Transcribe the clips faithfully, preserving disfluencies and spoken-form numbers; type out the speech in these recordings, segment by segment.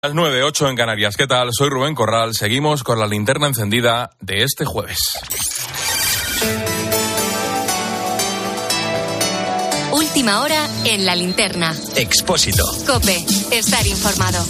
Las nueve, ocho en Canarias. ¿Qué tal? Soy Rubén Corral. Seguimos con la linterna encendida de este jueves. Última hora en la linterna. Expósito. COPE. Estar informado.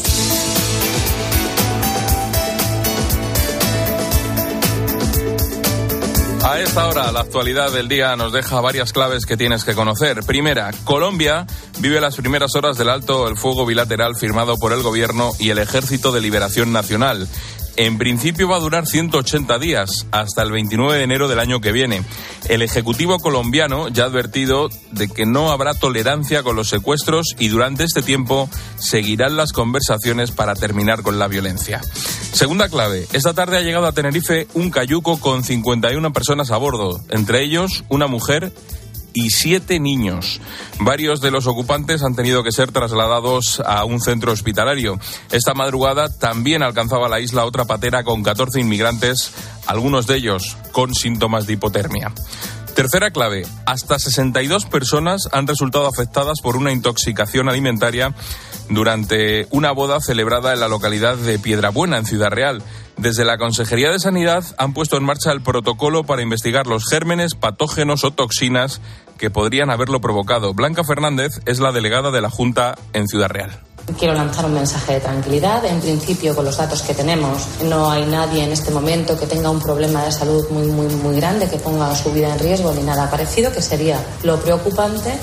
A esta hora, la actualidad del día nos deja varias claves que tienes que conocer. Primera, Colombia vive las primeras horas del alto el fuego bilateral firmado por el Gobierno y el Ejército de Liberación Nacional. En principio va a durar ciento ochenta días, hasta el veintinueve de enero del año que viene. El Ejecutivo colombiano ya ha advertido de que no habrá tolerancia con los secuestros y durante este tiempo seguirán las conversaciones para terminar con la violencia. Segunda clave, esta tarde ha llegado a Tenerife un cayuco con cincuenta y una personas a bordo, entre ellos una mujer y siete niños. Varios de los ocupantes han tenido que ser trasladados a un centro hospitalario. Esta madrugada también alcanzaba la isla otra patera con catorce inmigrantes, algunos de ellos con síntomas de hipotermia. Tercera clave, hasta sesenta y dos personas han resultado afectadas por una intoxicación alimentaria durante una boda celebrada en la localidad de Piedrabuena, en Ciudad Real. Desde la Consejería de Sanidad han puesto en marcha el protocolo para investigar los gérmenes, patógenos o toxinas que podrían haberlo provocado. Blanca Fernández es la delegada de la Junta en Ciudad Real. Quiero lanzar un mensaje de tranquilidad. En principio, con los datos que tenemos, no hay nadie en este momento que tenga un problema de salud muy, muy, muy grande, que ponga su vida en riesgo ni nada parecido, que sería lo preocupante.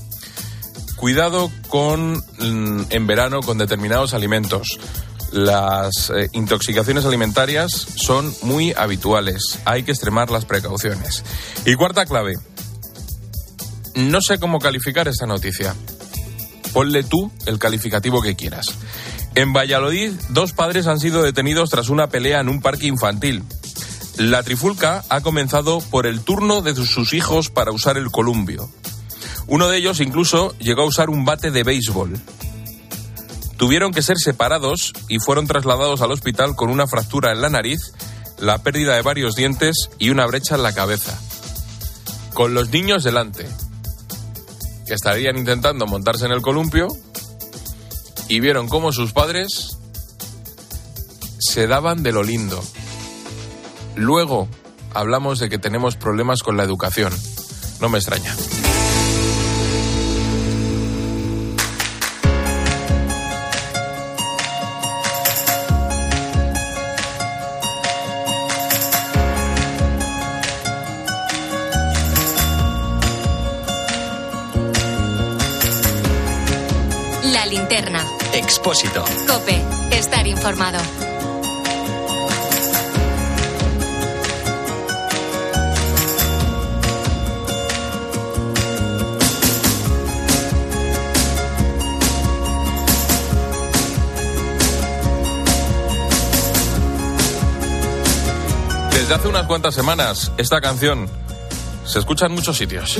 Cuidado con en verano con determinados alimentos. Las eh, intoxicaciones alimentarias son muy habituales. Hay que extremar las precauciones. Y cuarta clave. No sé cómo calificar esta noticia. Ponle tú el calificativo que quieras. En Valladolid, dos padres han sido detenidos tras una pelea en un parque infantil. La trifulca ha comenzado por el turno de sus hijos para usar el columpio. Uno de ellos incluso llegó a usar un bate de béisbol. Tuvieron que ser separados y fueron trasladados al hospital con una fractura en la nariz, la pérdida de varios dientes y una brecha en la cabeza. Con los niños delante, que estarían intentando montarse en el columpio, y vieron cómo sus padres se daban de lo lindo. Luego hablamos de que tenemos problemas con la educación. No me extraña. La linterna. Expósito. COPE. Estar informado. Desde hace unas cuantas semanas, esta canción se escucha en muchos sitios.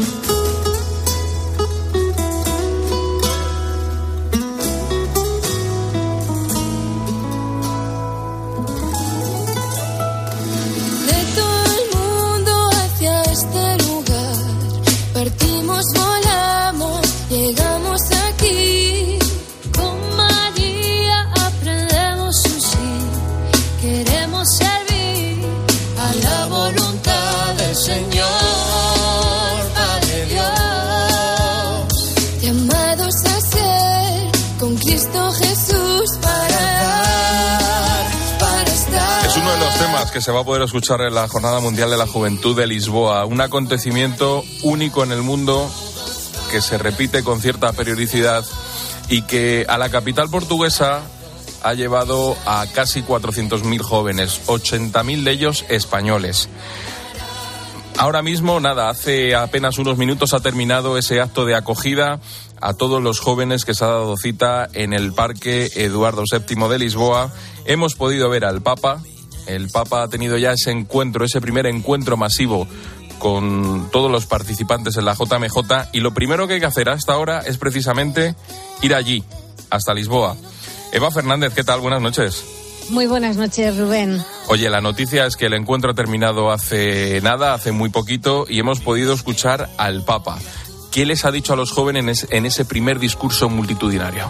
Que se va a poder escuchar en la Jornada Mundial de la Juventud de Lisboa, un acontecimiento único en el mundo que se repite con cierta periodicidad y que a la capital portuguesa ha llevado a casi cuatrocientos mil jóvenes, ochenta mil de ellos españoles. Ahora mismo, nada, hace apenas unos minutos ha terminado ese acto de acogida a todos los jóvenes que se ha dado cita en el Parque Eduardo séptimo de Lisboa. Hemos podido ver al Papa. El Papa ha tenido ya ese encuentro, ese primer encuentro masivo con todos los participantes en la J M J, y lo primero que hay que hacer hasta ahora es precisamente ir allí, hasta Lisboa. Eva Fernández, ¿qué tal? Buenas noches. Muy buenas noches, Rubén. Oye, la noticia es que el encuentro ha terminado hace nada, hace muy poquito, y hemos podido escuchar al Papa. ¿Qué les ha dicho a los jóvenes en ese primer discurso multitudinario?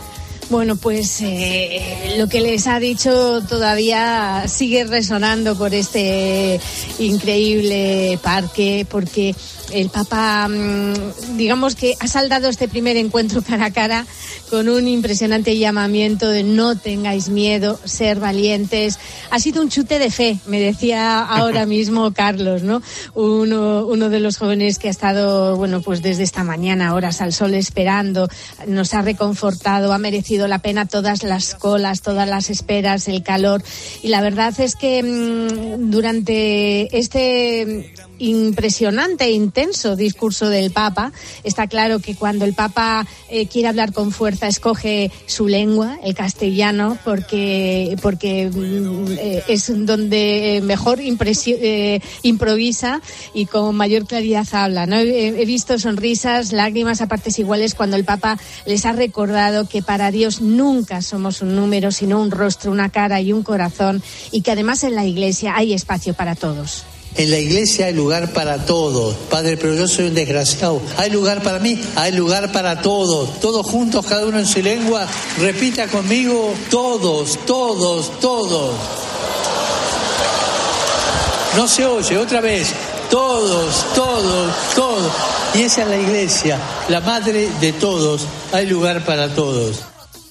Bueno, pues eh, lo que les ha dicho todavía sigue resonando por este increíble parque, porque el Papa, digamos que ha saldado este primer encuentro cara a cara con un impresionante llamamiento de no tengáis miedo, ser valientes. Ha sido un chute de fe, me decía ahora mismo Carlos, ¿no? Uno, uno de los jóvenes que ha estado, bueno, pues desde esta mañana, horas al sol esperando, nos ha reconfortado, ha merecido la pena todas las colas, todas las esperas, el calor. Y la verdad es que mmm, durante este impresionante e intenso discurso del Papa, está claro que cuando el Papa eh, quiere hablar con fuerza escoge su lengua, el castellano, porque porque eh, es donde mejor impresio, eh, improvisa y con mayor claridad habla, ¿no? He, he visto sonrisas, lágrimas a partes iguales cuando el Papa les ha recordado que para Dios nunca somos un número, sino un rostro, una cara y un corazón, y que además en la Iglesia hay espacio para todos. En la iglesia hay lugar para todos, Padre, pero yo soy un desgraciado. Hay lugar para mí, hay lugar para todos. Todos juntos, cada uno en su lengua. Repita conmigo, todos, todos, todos. No se oye, otra vez. Todos, todos, todos. Y esa es la iglesia, la madre de todos. Hay lugar para todos.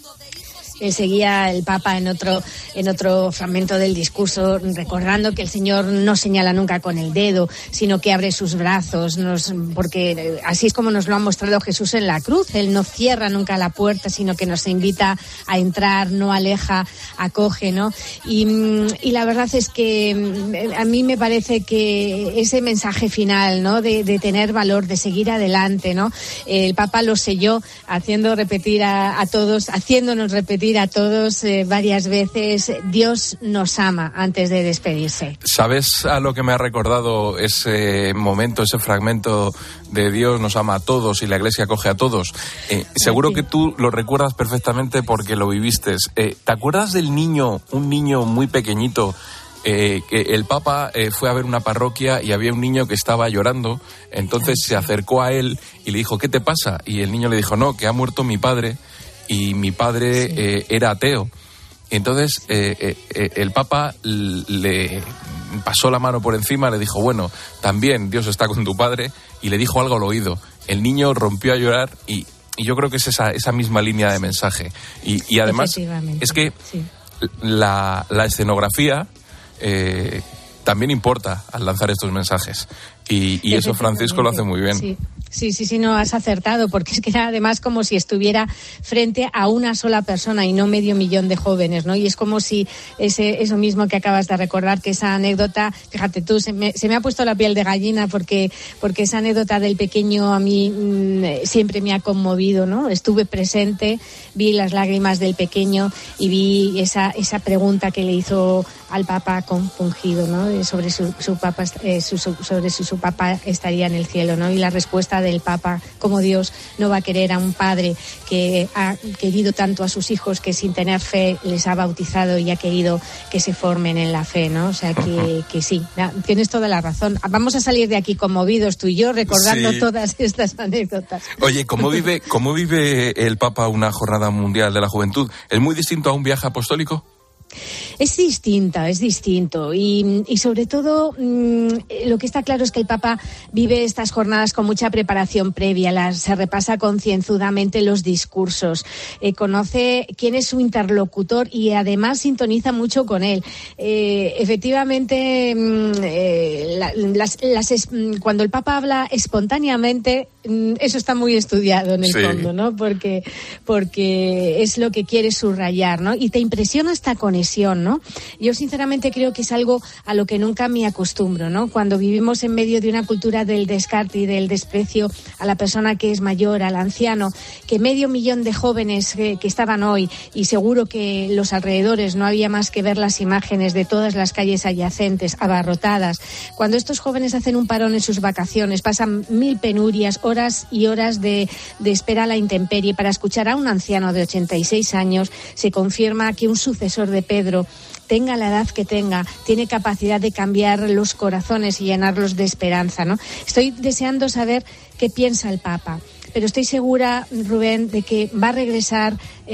Eh, seguía el Papa en otro en otro fragmento del discurso recordando que el Señor no señala nunca con el dedo, sino que abre sus brazos, nos, porque así es como nos lo ha mostrado Jesús en la cruz. Él no cierra nunca la puerta, sino que nos invita a entrar, no aleja, acoge, ¿no? Y, y la verdad es que a mí me parece que ese mensaje final, ¿no? De, de tener valor, de seguir adelante, ¿no? El Papa lo selló haciendo repetir a, a todos, haciéndonos repetir a todos eh, varias veces: Dios nos ama, antes de despedirse. ¿Sabes a lo que me ha recordado ese momento, ese fragmento de Dios nos ama a todos y la Iglesia acoge a todos? Eh, seguro que tú lo recuerdas perfectamente porque lo viviste. Eh, ¿Te acuerdas del niño, un niño muy pequeñito? Eh, que el Papa eh, fue a ver una parroquia y había un niño que estaba llorando, entonces se acercó a él y le dijo: ¿qué te pasa? Y el niño le dijo: no, que ha muerto mi padre y mi padre sí. eh, era ateo. Entonces eh, eh, el Papa le pasó la mano por encima, le dijo: bueno, también Dios está con tu padre, y le dijo algo al oído. El niño rompió a llorar y, y yo creo que es esa, esa misma línea de mensaje. Y, y además es que sí. la, la escenografía eh, también importa al lanzar estos mensajes. Y, y eso Francisco lo hace muy bien. Sí. Sí, sí, sí, no, has acertado, porque es que era además como si estuviera frente a una sola persona y no medio millón de jóvenes, ¿no? Y es como si ese eso mismo que acabas de recordar, que esa anécdota, fíjate tú, se me, se me ha puesto la piel de gallina porque porque esa anécdota del pequeño a mí mmm, siempre me ha conmovido, ¿no? Estuve presente, vi las lágrimas del pequeño y vi esa esa pregunta que le hizo al Papa compungido, ¿no? Sobre su, su papá eh, su, sobre si su papá estaría en el cielo, ¿no? Y la respuesta del Papa: como Dios no va a querer a un padre que ha querido tanto a sus hijos, que sin tener fe les ha bautizado y ha querido que se formen en la fe, ¿no? O sea que, que sí, tienes toda la razón. Vamos a salir de aquí conmovidos tú y yo, recordando sí. todas estas anécdotas. Oye, ¿cómo vive, cómo vive el Papa una jornada mundial de la juventud? ¿Es muy distinto a un viaje apostólico? Es distinta, es distinto y, y sobre todo mmm, lo que está claro es que el Papa vive estas jornadas con mucha preparación previa, las, se repasa concienzudamente los discursos, eh, conoce quién es su interlocutor y además sintoniza mucho con él. Eh, efectivamente, mmm, eh, la, las, las, cuando el Papa habla espontáneamente, mmm, eso está muy estudiado en el sí. fondo, ¿no? Porque, porque es lo que quiere subrayar, ¿no? Y te impresiona esta conexión, ¿no? Yo sinceramente creo que es algo a lo que nunca me acostumbro, ¿no? Cuando vivimos en medio de una cultura del descarte y del desprecio a la persona que es mayor, al anciano, que medio millón de jóvenes que, que estaban hoy, y seguro que los alrededores no había más que ver las imágenes de todas las calles adyacentes abarrotadas, cuando estos jóvenes hacen un parón en sus vacaciones, pasan mil penurias, horas y horas de, de espera a la intemperie para escuchar a un anciano de ochenta y seis años, se confirma que un sucesor de Pedro, tenga la edad que tenga, tiene capacidad de cambiar los corazones y llenarlos de esperanza, ¿no? Estoy deseando saber qué piensa el Papa. pero estoy segura, Rubén, de que va a regresar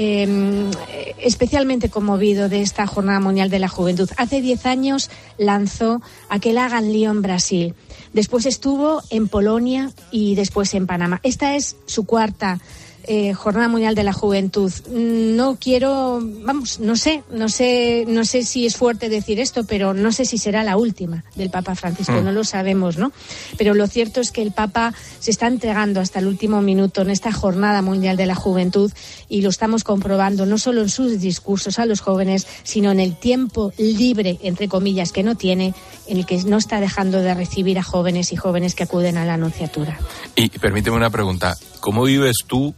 eh, especialmente conmovido de esta Jornada Mundial de la Juventud. Hace diez años lanzó aquel Hagan Lío en Brasil. Después estuvo en Polonia y después en Panamá. Esta es su cuarta Eh, Jornada Mundial de la Juventud. No quiero, vamos, no sé, no sé, no sé si es fuerte decir esto, pero no sé si será la última del Papa Francisco, mm. no lo sabemos, ¿no? Pero lo cierto es que el Papa se está entregando hasta el último minuto en esta Jornada Mundial de la Juventud y lo estamos comprobando no solo en sus discursos a los jóvenes, sino en el tiempo libre, entre comillas, que no tiene, en el que no está dejando de recibir a jóvenes y jóvenes que acuden a la Anunciatura. Y permíteme una pregunta, ¿cómo vives tú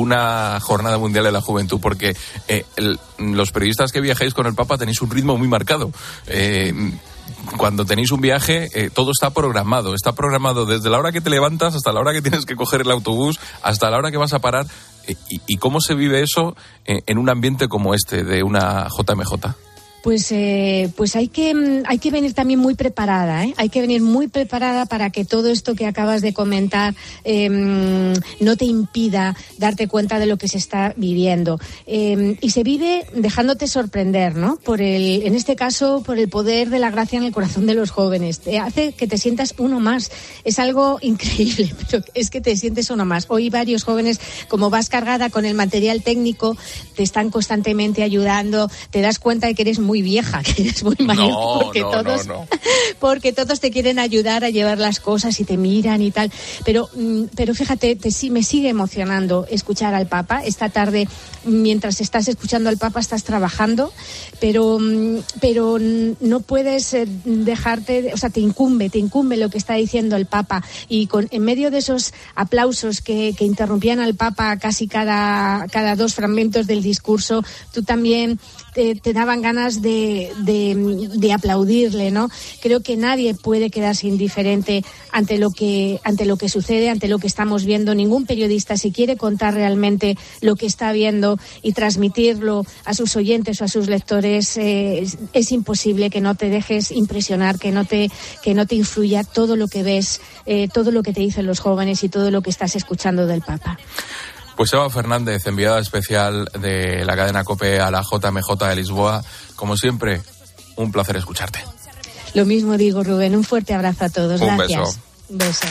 una Jornada Mundial de la Juventud? Porque eh, el, los periodistas que viajáis con el Papa tenéis un ritmo muy marcado. Eh, cuando tenéis un viaje, eh, todo está programado. Está programado desde la hora que te levantas hasta la hora que tienes que coger el autobús, hasta la hora que vas a parar. Eh, y, ¿Y cómo se vive eso eh, en un ambiente como este de una J M J? Pues, eh, pues hay que hay que venir también muy preparada, ¿eh? Hay que venir muy preparada para que todo esto que acabas de comentar eh, no te impida darte cuenta de lo que se está viviendo. Eh, y se vive dejándote sorprender, ¿no? Por el, en este caso, por el poder de la gracia en el corazón de los jóvenes. Te hace que te sientas uno más. Es algo increíble, pero es que te sientes uno más. Hoy varios jóvenes, como vas cargada con el material técnico, te están constantemente ayudando. Te das cuenta de que eres muy vieja, que eres muy mayor, no, porque no, todos no, no. porque todos te quieren ayudar a llevar las cosas y te miran y tal, pero pero fíjate, te, sí, me sigue emocionando escuchar al Papa. Esta tarde, mientras estás escuchando al Papa, estás trabajando, pero pero no puedes dejarte, o sea, te incumbe, te incumbe lo que está diciendo el Papa, y con en medio de esos aplausos que, que interrumpían al Papa casi cada cada dos fragmentos del discurso, tú también te, te daban ganas de, de, de aplaudirle, ¿no? Creo que nadie puede quedarse indiferente ante lo que ante lo que sucede, ante lo que estamos viendo. Ningún periodista, si quiere contar realmente lo que está viendo y transmitirlo a sus oyentes o a sus lectores, eh, es, es imposible que no te dejes impresionar, que no te que no te influya todo lo que ves, eh, todo lo que te dicen los jóvenes y todo lo que estás escuchando del Papa. Pues Eva Fernández, enviada especial de la cadena COPE a la J M J de Lisboa. Como siempre, un placer escucharte. Lo mismo digo, Rubén. Un fuerte abrazo a todos. Un Gracias. beso. Un beso.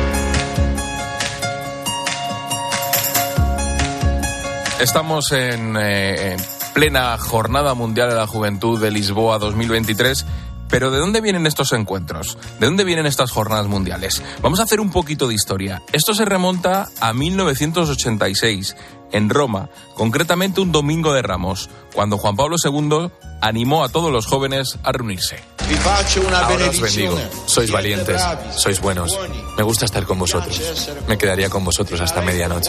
Estamos en, eh, en plena Jornada Mundial de la Juventud de Lisboa dos mil veintitrés. Pero ¿de dónde vienen estos encuentros? ¿De dónde vienen estas jornadas mundiales? Vamos a hacer un poquito de historia. Esto se remonta a mil novecientos ochenta y seis, en Roma, concretamente un domingo de Ramos, cuando Juan Pablo segundo animó a todos los jóvenes a reunirse. Ahora os bendigo. Sois valientes, sois buenos. Me gusta estar con vosotros. Me quedaría con vosotros hasta medianoche.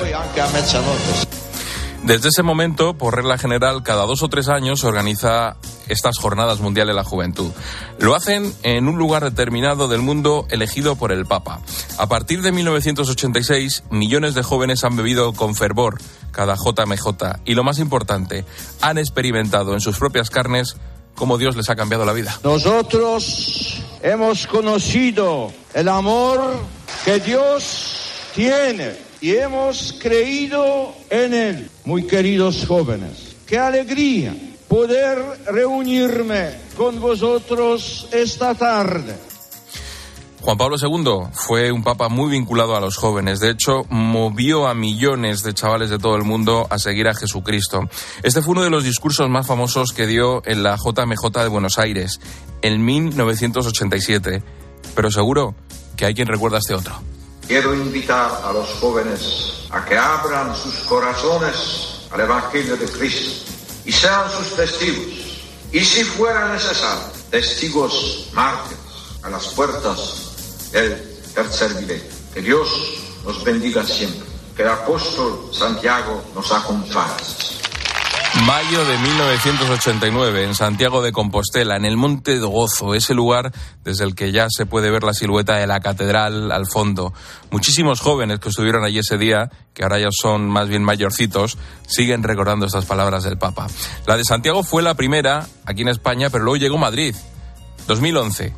Desde ese momento, por regla general, cada dos o tres años se organiza estas Jornadas Mundiales de la Juventud. Lo hacen en un lugar determinado del mundo elegido por el Papa. A partir de mil novecientos ochenta y seis, millones de jóvenes han bebido con fervor cada J M J y, lo más importante, han experimentado en sus propias carnes cómo Dios les ha cambiado la vida. Nosotros hemos conocido el amor que Dios tiene y hemos creído en Él. Muy queridos jóvenes, qué alegría poder reunirme con vosotros esta tarde. Juan Pablo segundo fue un papa muy vinculado a los jóvenes. De hecho, movió a millones de chavales de todo el mundo a seguir a Jesucristo. Este fue uno de los discursos más famosos que dio en la J M J de Buenos Aires en mil novecientos ochenta y siete. Pero seguro que hay quien recuerda este otro. Quiero invitar a los jóvenes a que abran sus corazones al Evangelio de Cristo y sean sus testigos. Y si fuera necesario, testigos mártires a las puertas del tercer milenio. Que Dios nos bendiga siempre. Que el apóstol Santiago nos acompañe. Mayo de mil novecientos ochenta y nueve, en Santiago de Compostela, en el Monte de Gozo, ese lugar desde el que ya se puede ver la silueta de la catedral al fondo. Muchísimos jóvenes que estuvieron allí ese día, que ahora ya son más bien mayorcitos, siguen recordando estas palabras del Papa. La de Santiago fue la primera aquí en España, pero luego llegó Madrid, dos mil once.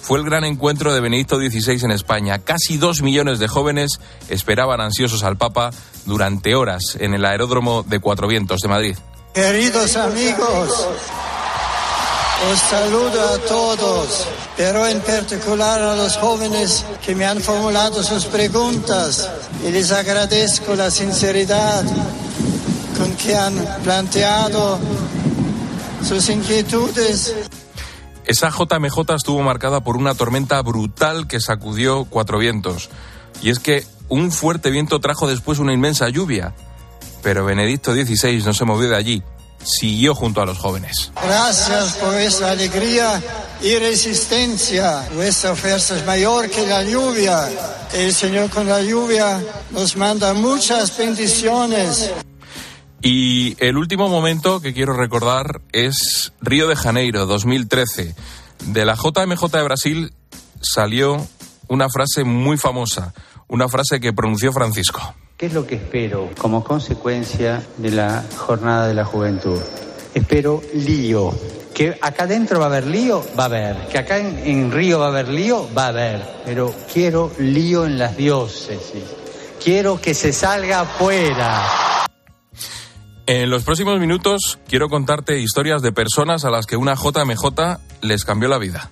fue el gran encuentro de Benedicto dieciséis en España. Casi dos millones de jóvenes esperaban ansiosos al Papa durante horas en el aeródromo de Cuatro Vientos de Madrid. Queridos amigos, os saludo a todos, pero en particular a los jóvenes que me han formulado sus preguntas, y les agradezco la sinceridad con que han planteado sus inquietudes. Esa J M J estuvo marcada por una tormenta brutal que sacudió Cuatro Vientos. Y es que un fuerte viento trajo después una inmensa lluvia. Pero Benedicto dieciséis no se movió de allí, siguió junto a los jóvenes. Gracias por vuestra alegría y resistencia. Vuestra fuerza es mayor que la lluvia. El Señor con la lluvia nos manda muchas bendiciones. Y el último momento que quiero recordar es Río de Janeiro, dos mil trece. De la J M J de Brasil salió una frase muy famosa, una frase que pronunció Francisco. ¿Qué es lo que espero como consecuencia de la Jornada de la Juventud? Espero lío. Que acá adentro va a haber lío, va a haber. Que acá en, en Río va a haber lío, va a haber. Pero quiero lío en las diócesis. Quiero que se salga afuera. En los próximos minutos quiero contarte historias de personas a las que una J M J les cambió la vida.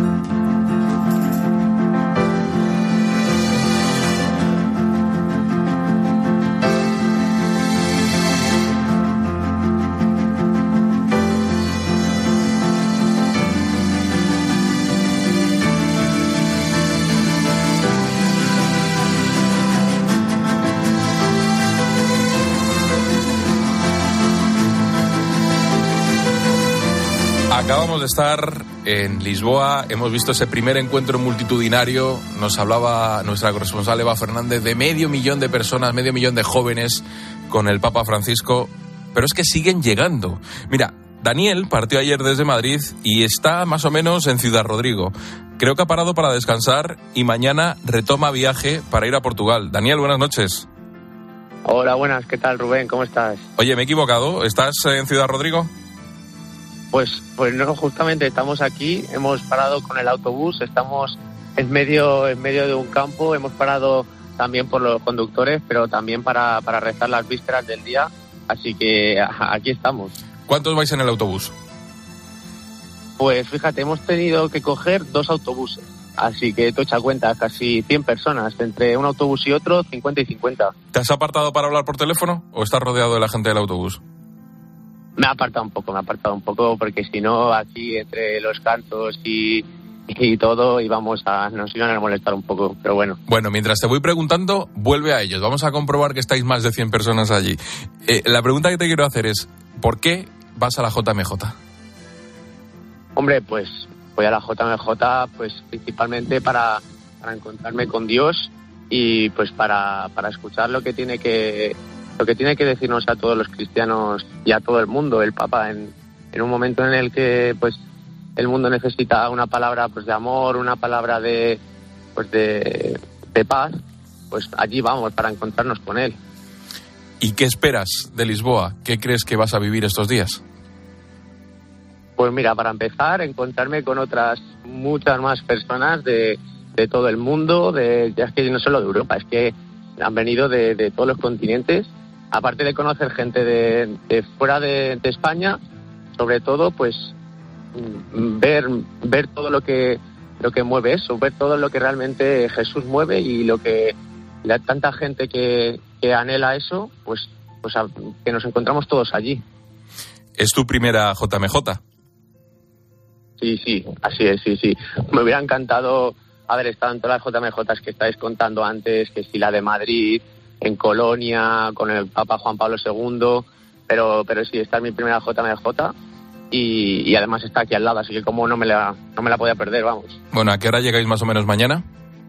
Acabamos de estar en Lisboa, hemos visto ese primer encuentro multitudinario, nos hablaba nuestra corresponsal Eva Fernández de medio millón de personas, medio millón de jóvenes con el Papa Francisco, pero es que siguen llegando. Mira, Daniel partió ayer desde Madrid y está más o menos en Ciudad Rodrigo. Creo que ha parado para descansar y mañana retoma viaje para ir a Portugal. Daniel, buenas noches. Hola, buenas, ¿qué tal, Rubén? ¿Cómo estás? Oye, me he equivocado, ¿estás en Ciudad Rodrigo? Pues, pues no, justamente estamos aquí, hemos parado con el autobús, estamos en medio, en medio de un campo, hemos parado también por los conductores, pero también para, para rezar las vísperas del día, así que aquí estamos. ¿Cuántos vais en el autobús? Pues fíjate, hemos tenido que coger dos autobuses, así que tú echa cuenta, casi cien personas, entre un autobús y otro, cincuenta y cincuenta. ¿Te has apartado para hablar por teléfono o estás rodeado de la gente del autobús? Me ha apartado un poco, me ha apartado un poco, porque si no, aquí entre los cantos y, y todo, íbamos a, nos iban a molestar un poco, pero bueno. Bueno, mientras te voy preguntando, vuelve a ellos. Vamos a comprobar que estáis más de cien personas allí. Eh, la pregunta que te quiero hacer es, ¿por qué vas a la J M J? Hombre, pues voy a la J M J pues principalmente para, para encontrarme con Dios y pues para, para escuchar lo que tiene que... lo que tiene que decirnos a todos los cristianos y a todo el mundo, el Papa, en, en un momento en el que pues el mundo necesita una palabra pues de amor, una palabra de pues de, de paz, pues allí vamos para encontrarnos con él. ¿Y qué esperas de Lisboa? ¿Qué crees que vas a vivir estos días? Pues mira, para empezar, encontrarme con otras muchas más personas de, de todo el mundo, de, ya es que no solo de Europa, es que han venido de, de todos los continentes. Aparte de conocer gente de, de fuera de, de España, sobre todo, pues ver ver todo lo que lo que mueve eso, ver todo lo que realmente Jesús mueve y lo que la tanta gente que, que anhela eso, pues pues a, que nos encontramos todos allí. ¿Es tu primera J M J? Sí, sí, así es, sí, sí. Me hubiera encantado haber estado en todas las J M J que estáis contando antes, que si la de Madrid, en Colonia, con el Papa Juan Pablo segundo, pero pero sí, esta es mi primera J M J y, y además está aquí al lado, así que como no me la no me la podía perder, vamos. Bueno, ¿a qué hora llegáis más o menos mañana?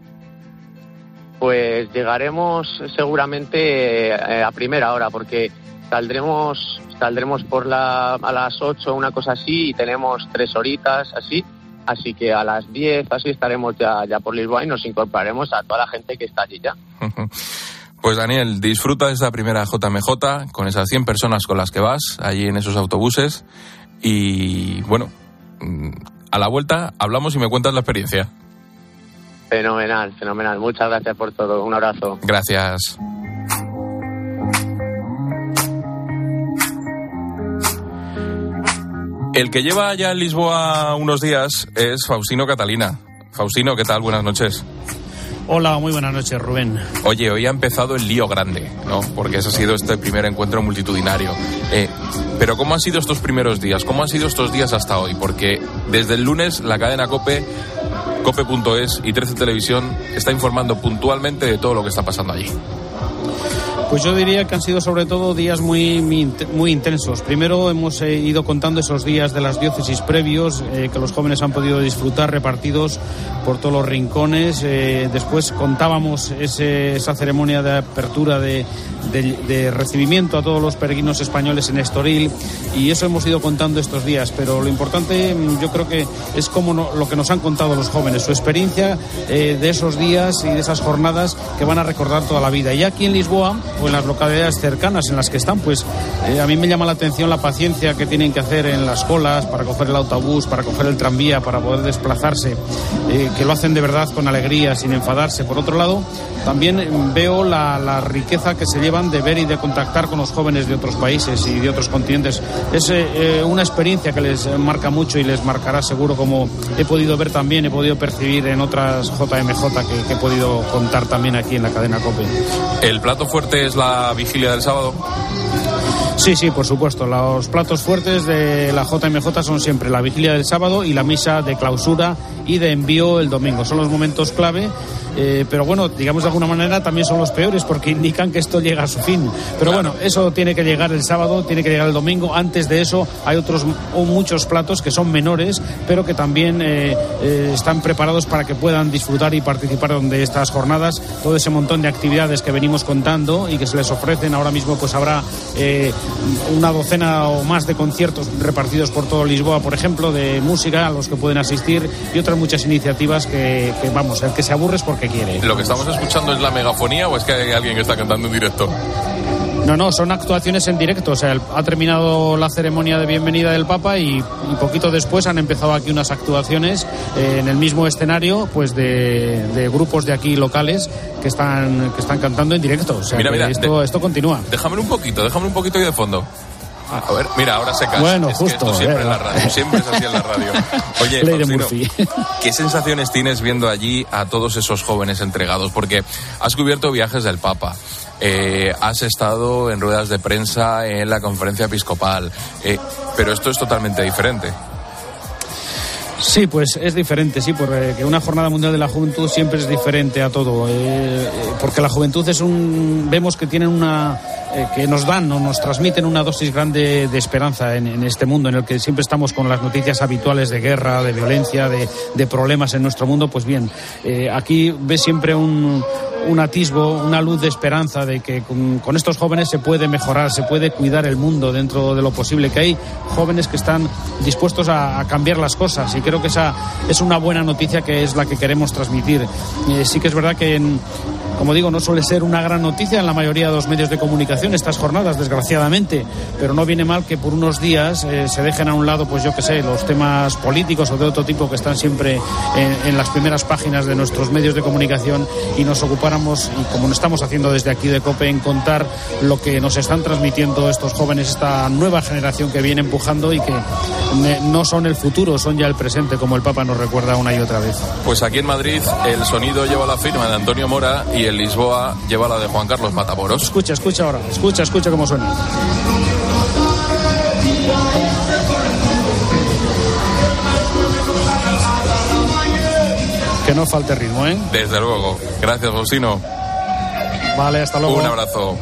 Pues llegaremos seguramente eh, a primera hora, porque saldremos saldremos por la a las ocho, una cosa así, y tenemos tres horitas así, así que a las diez así estaremos ya, ya por Lisboa y nos incorporaremos a toda la gente que está allí ya. Pues Daniel, disfruta de esta primera J M J con esas cien personas con las que vas allí en esos autobuses y bueno, A la vuelta hablamos y me cuentas la experiencia. Fenomenal, fenomenal. Muchas gracias por todo. Un abrazo. Gracias. El que lleva ya en Lisboa unos días es Faustino Catalina. Faustino, ¿qué tal? Buenas noches. Hola, muy buenas noches, Rubén. Oye, hoy ha empezado el lío grande, ¿no? Porque ese ha sido este primer encuentro multitudinario. Eh, pero ¿cómo han sido estos primeros días? ¿Cómo han sido estos días hasta hoy? Porque desde el lunes la cadena COPE, cope punto es y trece Televisión está informando puntualmente de todo lo que está pasando allí. Pues yo diría que han sido sobre todo días muy muy intensos. Primero hemos eh, ido contando esos días de las diócesis previos eh, que los jóvenes han podido disfrutar repartidos por todos los rincones. Eh, después contábamos ese, esa ceremonia de apertura de, de, de recibimiento a todos los peregrinos españoles en Estoril, y eso hemos ido contando estos días. Pero lo importante yo creo que es como no, lo que nos han contado los jóvenes, su experiencia eh, de esos días y de esas jornadas que van a recordar toda la vida. Y aquí en Lisboa, o en las localidades cercanas en las que están, pues eh, a mí me llama la atención la paciencia que tienen que hacer en las colas para coger el autobús, para coger el tranvía, para poder desplazarse, eh, que lo hacen de verdad con alegría, sin enfadarse. Por otro lado, también veo la, la riqueza que se llevan de ver y de contactar con los jóvenes de otros países y de otros continentes. Es eh, una experiencia que les marca mucho y les marcará seguro, como he podido ver también, he podido percibir en otras J M J que, que he podido contar también aquí en la cadena COPE. El plato fuerte es la vigilia del sábado. Sí, sí, por supuesto. Los platos fuertes de la J M J son siempre la vigilia del sábado y la misa de clausura y de envío el domingo. Son los momentos clave, eh, pero bueno, digamos de alguna manera también son los peores porque indican que esto llega a su fin. Pero claro, bueno, eso tiene que llegar el sábado, tiene que llegar el domingo. Antes de eso hay otros o muchos platos que son menores, pero que también eh, eh, están preparados para que puedan disfrutar y participar de estas jornadas. Todo ese montón de actividades que venimos contando y que se les ofrecen. Ahora mismo pues habrá eh, una docena o más de conciertos repartidos por todo Lisboa, por ejemplo, de música a los que pueden asistir, y otras muchas iniciativas que, que vamos, el que se aburre es porque quiere. ¿Lo que estamos escuchando es la megafonía o es que hay alguien que está cantando en directo? No, no, son actuaciones en directo. O sea, el, ha terminado la ceremonia de bienvenida del Papa y, y poquito después han empezado aquí unas actuaciones eh, en el mismo escenario, pues de, de grupos de aquí locales que están que están cantando en directo. O sea, mira, mira, esto, de, esto continúa. Déjame un poquito, déjame un poquito ahí de fondo. A ver, mira, ahora se cae. Bueno, es justo, que esto siempre eh. en la radio, siempre es así en la radio. Oye, Faustino, ¿qué sensaciones tienes viendo allí a todos esos jóvenes entregados? Porque has cubierto viajes del Papa, eh, has estado en ruedas de prensa en la conferencia episcopal, eh, pero esto es totalmente diferente. Sí, pues es diferente, sí, porque una Jornada Mundial de la Juventud siempre es diferente a todo, eh, porque la juventud es un, vemos que tienen una, eh, que nos dan o nos transmiten una dosis grande de esperanza en, en este mundo en el que siempre estamos con las noticias habituales de guerra, de violencia, de, de problemas en nuestro mundo. Pues bien, eh, aquí ves siempre un un atisbo, una luz de esperanza de que con, con estos jóvenes se puede mejorar, se puede cuidar el mundo dentro de lo posible, que hay jóvenes que están dispuestos a, a cambiar las cosas, y creo que esa es una buena noticia que es la que queremos transmitir. Eh, sí que es verdad que, en, como digo, no suele ser una gran noticia en la mayoría de los medios de comunicación estas jornadas, desgraciadamente, pero no viene mal que por unos días eh, se dejen a un lado, pues yo que sé, los temas políticos o de otro tipo que están siempre en, en las primeras páginas de nuestros medios de comunicación, y nos ocupáramos, y como lo estamos haciendo desde aquí de COPE, en contar lo que nos están transmitiendo estos jóvenes, esta nueva generación que viene empujando y que no son el futuro, son ya el presente, como el Papa nos recuerda una y otra vez. Pues aquí en Madrid el sonido lleva la firma de Antonio Mora y en Lisboa lleva la de Juan Carlos Matamoros. Escucha, escucha ahora, escucha, escucha cómo suena. Que no falte ritmo, ¿eh? Desde luego. Gracias, Faustino. Vale, hasta luego. Un abrazo.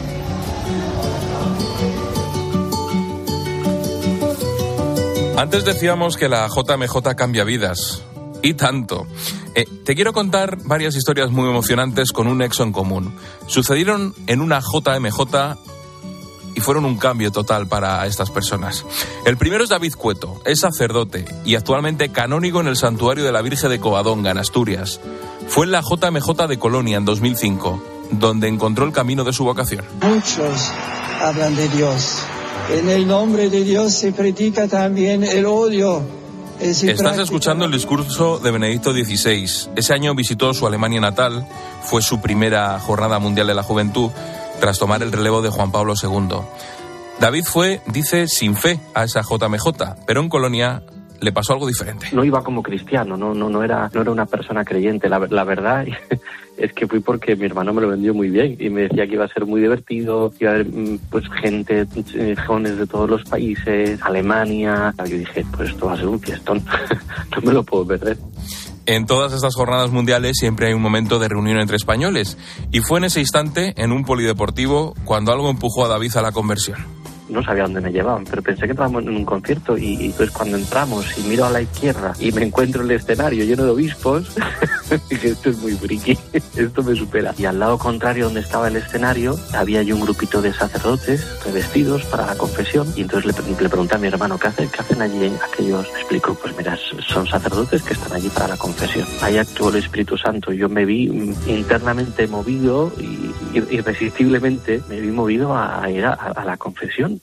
Antes decíamos que la J M J cambia vidas. Y tanto. Eh, te quiero contar varias historias muy emocionantes con un nexo en común. Sucedieron en una J M J y fueron un cambio total para estas personas. El primero es David Cueto, es sacerdote y actualmente canónigo en el Santuario de la Virgen de Covadonga, en Asturias. Fue en la J M J de Colonia en dos mil cinco, donde encontró el camino de su vocación. Muchos hablan de Dios. En el nombre de Dios se predica también el odio Estás escuchando el discurso de Benedicto dieciséis. Ese año visitó su Alemania natal, fue su primera Jornada Mundial de la Juventud, tras tomar el relevo de Juan Pablo segundo. David fue, dice, sin fe a esa J M J, pero en Colonia le pasó algo diferente. No iba como cristiano, no no no era no era una persona creyente. La, la verdad es que fui porque mi hermano me lo vendió muy bien y me decía que iba a ser muy divertido, iba a haber pues gente, jóvenes de todos los países, Alemania. Yo dije, pues esto va a ser un fiestón, no me lo puedo perder. En todas estas jornadas mundiales siempre hay un momento de reunión entre españoles, y fue en ese instante, en un polideportivo, cuando algo empujó a David a la conversión. No sabía dónde me llevaban, pero pensé que estábamos en un concierto y, y pues cuando entramos y miro a la izquierda y me encuentro el escenario lleno de obispos, dije, esto es muy friki, esto me supera. Y al lado contrario donde estaba el escenario había allí un grupito de sacerdotes revestidos para la confesión, y entonces le, le pregunté a mi hermano, ¿qué hacen, qué hacen allí aquellos? Me explicó, pues mira, son sacerdotes que están allí para la confesión. Ahí actuó el Espíritu Santo y yo me vi internamente movido y irresistiblemente me vi movido a ir a, a la confesión.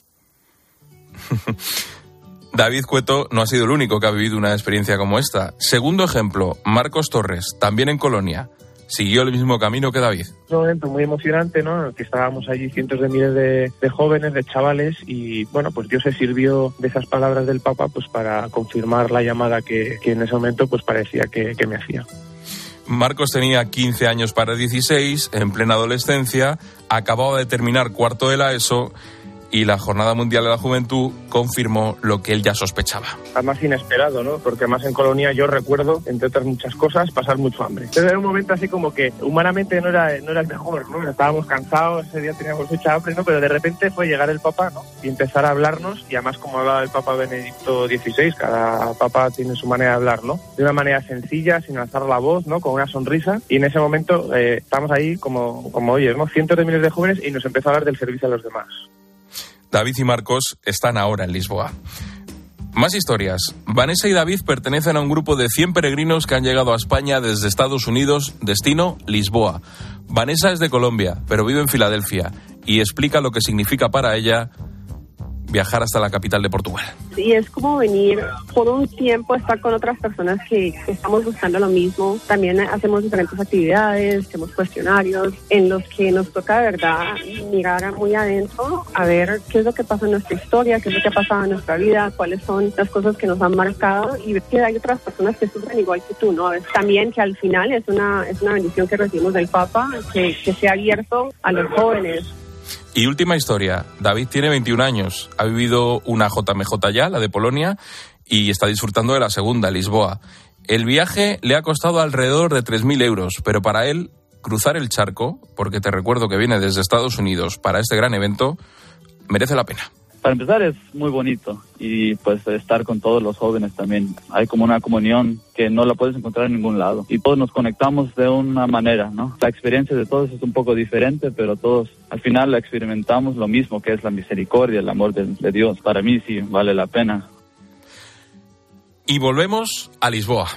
David Cueto no ha sido el único que ha vivido una experiencia como esta. Segundo ejemplo, Marcos Torres, también en Colonia. Siguió el mismo camino que David. Un momento muy emocionante, ¿no? En el que estábamos allí cientos de miles de, de jóvenes, de chavales, y bueno, pues Dios se sirvió de esas palabras del Papa pues para confirmar la llamada que, que en ese momento pues parecía que, que me hacía. Marcos tenía quince años para dieciséis, en plena adolescencia, acababa de terminar cuarto de la ESO, y la Jornada Mundial de la Juventud confirmó lo que él ya sospechaba. Además inesperado, ¿no? Porque además en Colonia yo recuerdo, entre otras muchas cosas, pasar mucho hambre. Entonces era un momento así como que humanamente no era, no era el mejor, ¿no? Estábamos cansados, ese día teníamos mucha hambre, ¿no? Pero de repente fue llegar el Papa, ¿no? Y empezar a hablarnos, y además como hablaba el Papa Benedicto dieciséis, cada Papa tiene su manera de hablar, ¿no? De una manera sencilla, sin alzar la voz, ¿no? Con una sonrisa, y en ese momento eh, estamos ahí como, como oyes, ¿no? Cientos de miles de jóvenes, y nos empezó a hablar del servicio a los demás. David y Marcos están ahora en Lisboa. Más historias. Vanessa y David pertenecen a un grupo de cien peregrinos que han llegado a España desde Estados Unidos, destino Lisboa. Vanessa es de Colombia, pero vive en Filadelfia, y explica lo que significa para ella viajar hasta la capital de Portugal. Y es como venir por un tiempo a estar con otras personas que estamos buscando lo mismo. También hacemos diferentes actividades, hacemos cuestionarios en los que nos toca de verdad mirar muy adentro a ver qué es lo que pasa en nuestra historia, qué es lo que ha pasado en nuestra vida, cuáles son las cosas que nos han marcado, y ver que hay otras personas que sufren igual que tú, ¿no? También que al final es una, es una bendición que recibimos del Papa, que, que sea abierto a los jóvenes. Y última historia, David tiene veintiún años, ha vivido una J M J ya, la de Polonia, y está disfrutando de la segunda, Lisboa. El viaje le ha costado alrededor de tres mil euros, pero para él cruzar el charco, porque te recuerdo que viene desde Estados Unidos para este gran evento, merece la pena. Para empezar es muy bonito, y pues estar con todos los jóvenes también. Hay como una comunión que no la puedes encontrar en ningún lado, y todos nos conectamos de una manera, ¿no? La experiencia de todos es un poco diferente, pero todos al final experimentamos lo mismo, que es la misericordia, el amor de, de Dios. Para mí sí vale la pena. Y volvemos a Lisboa.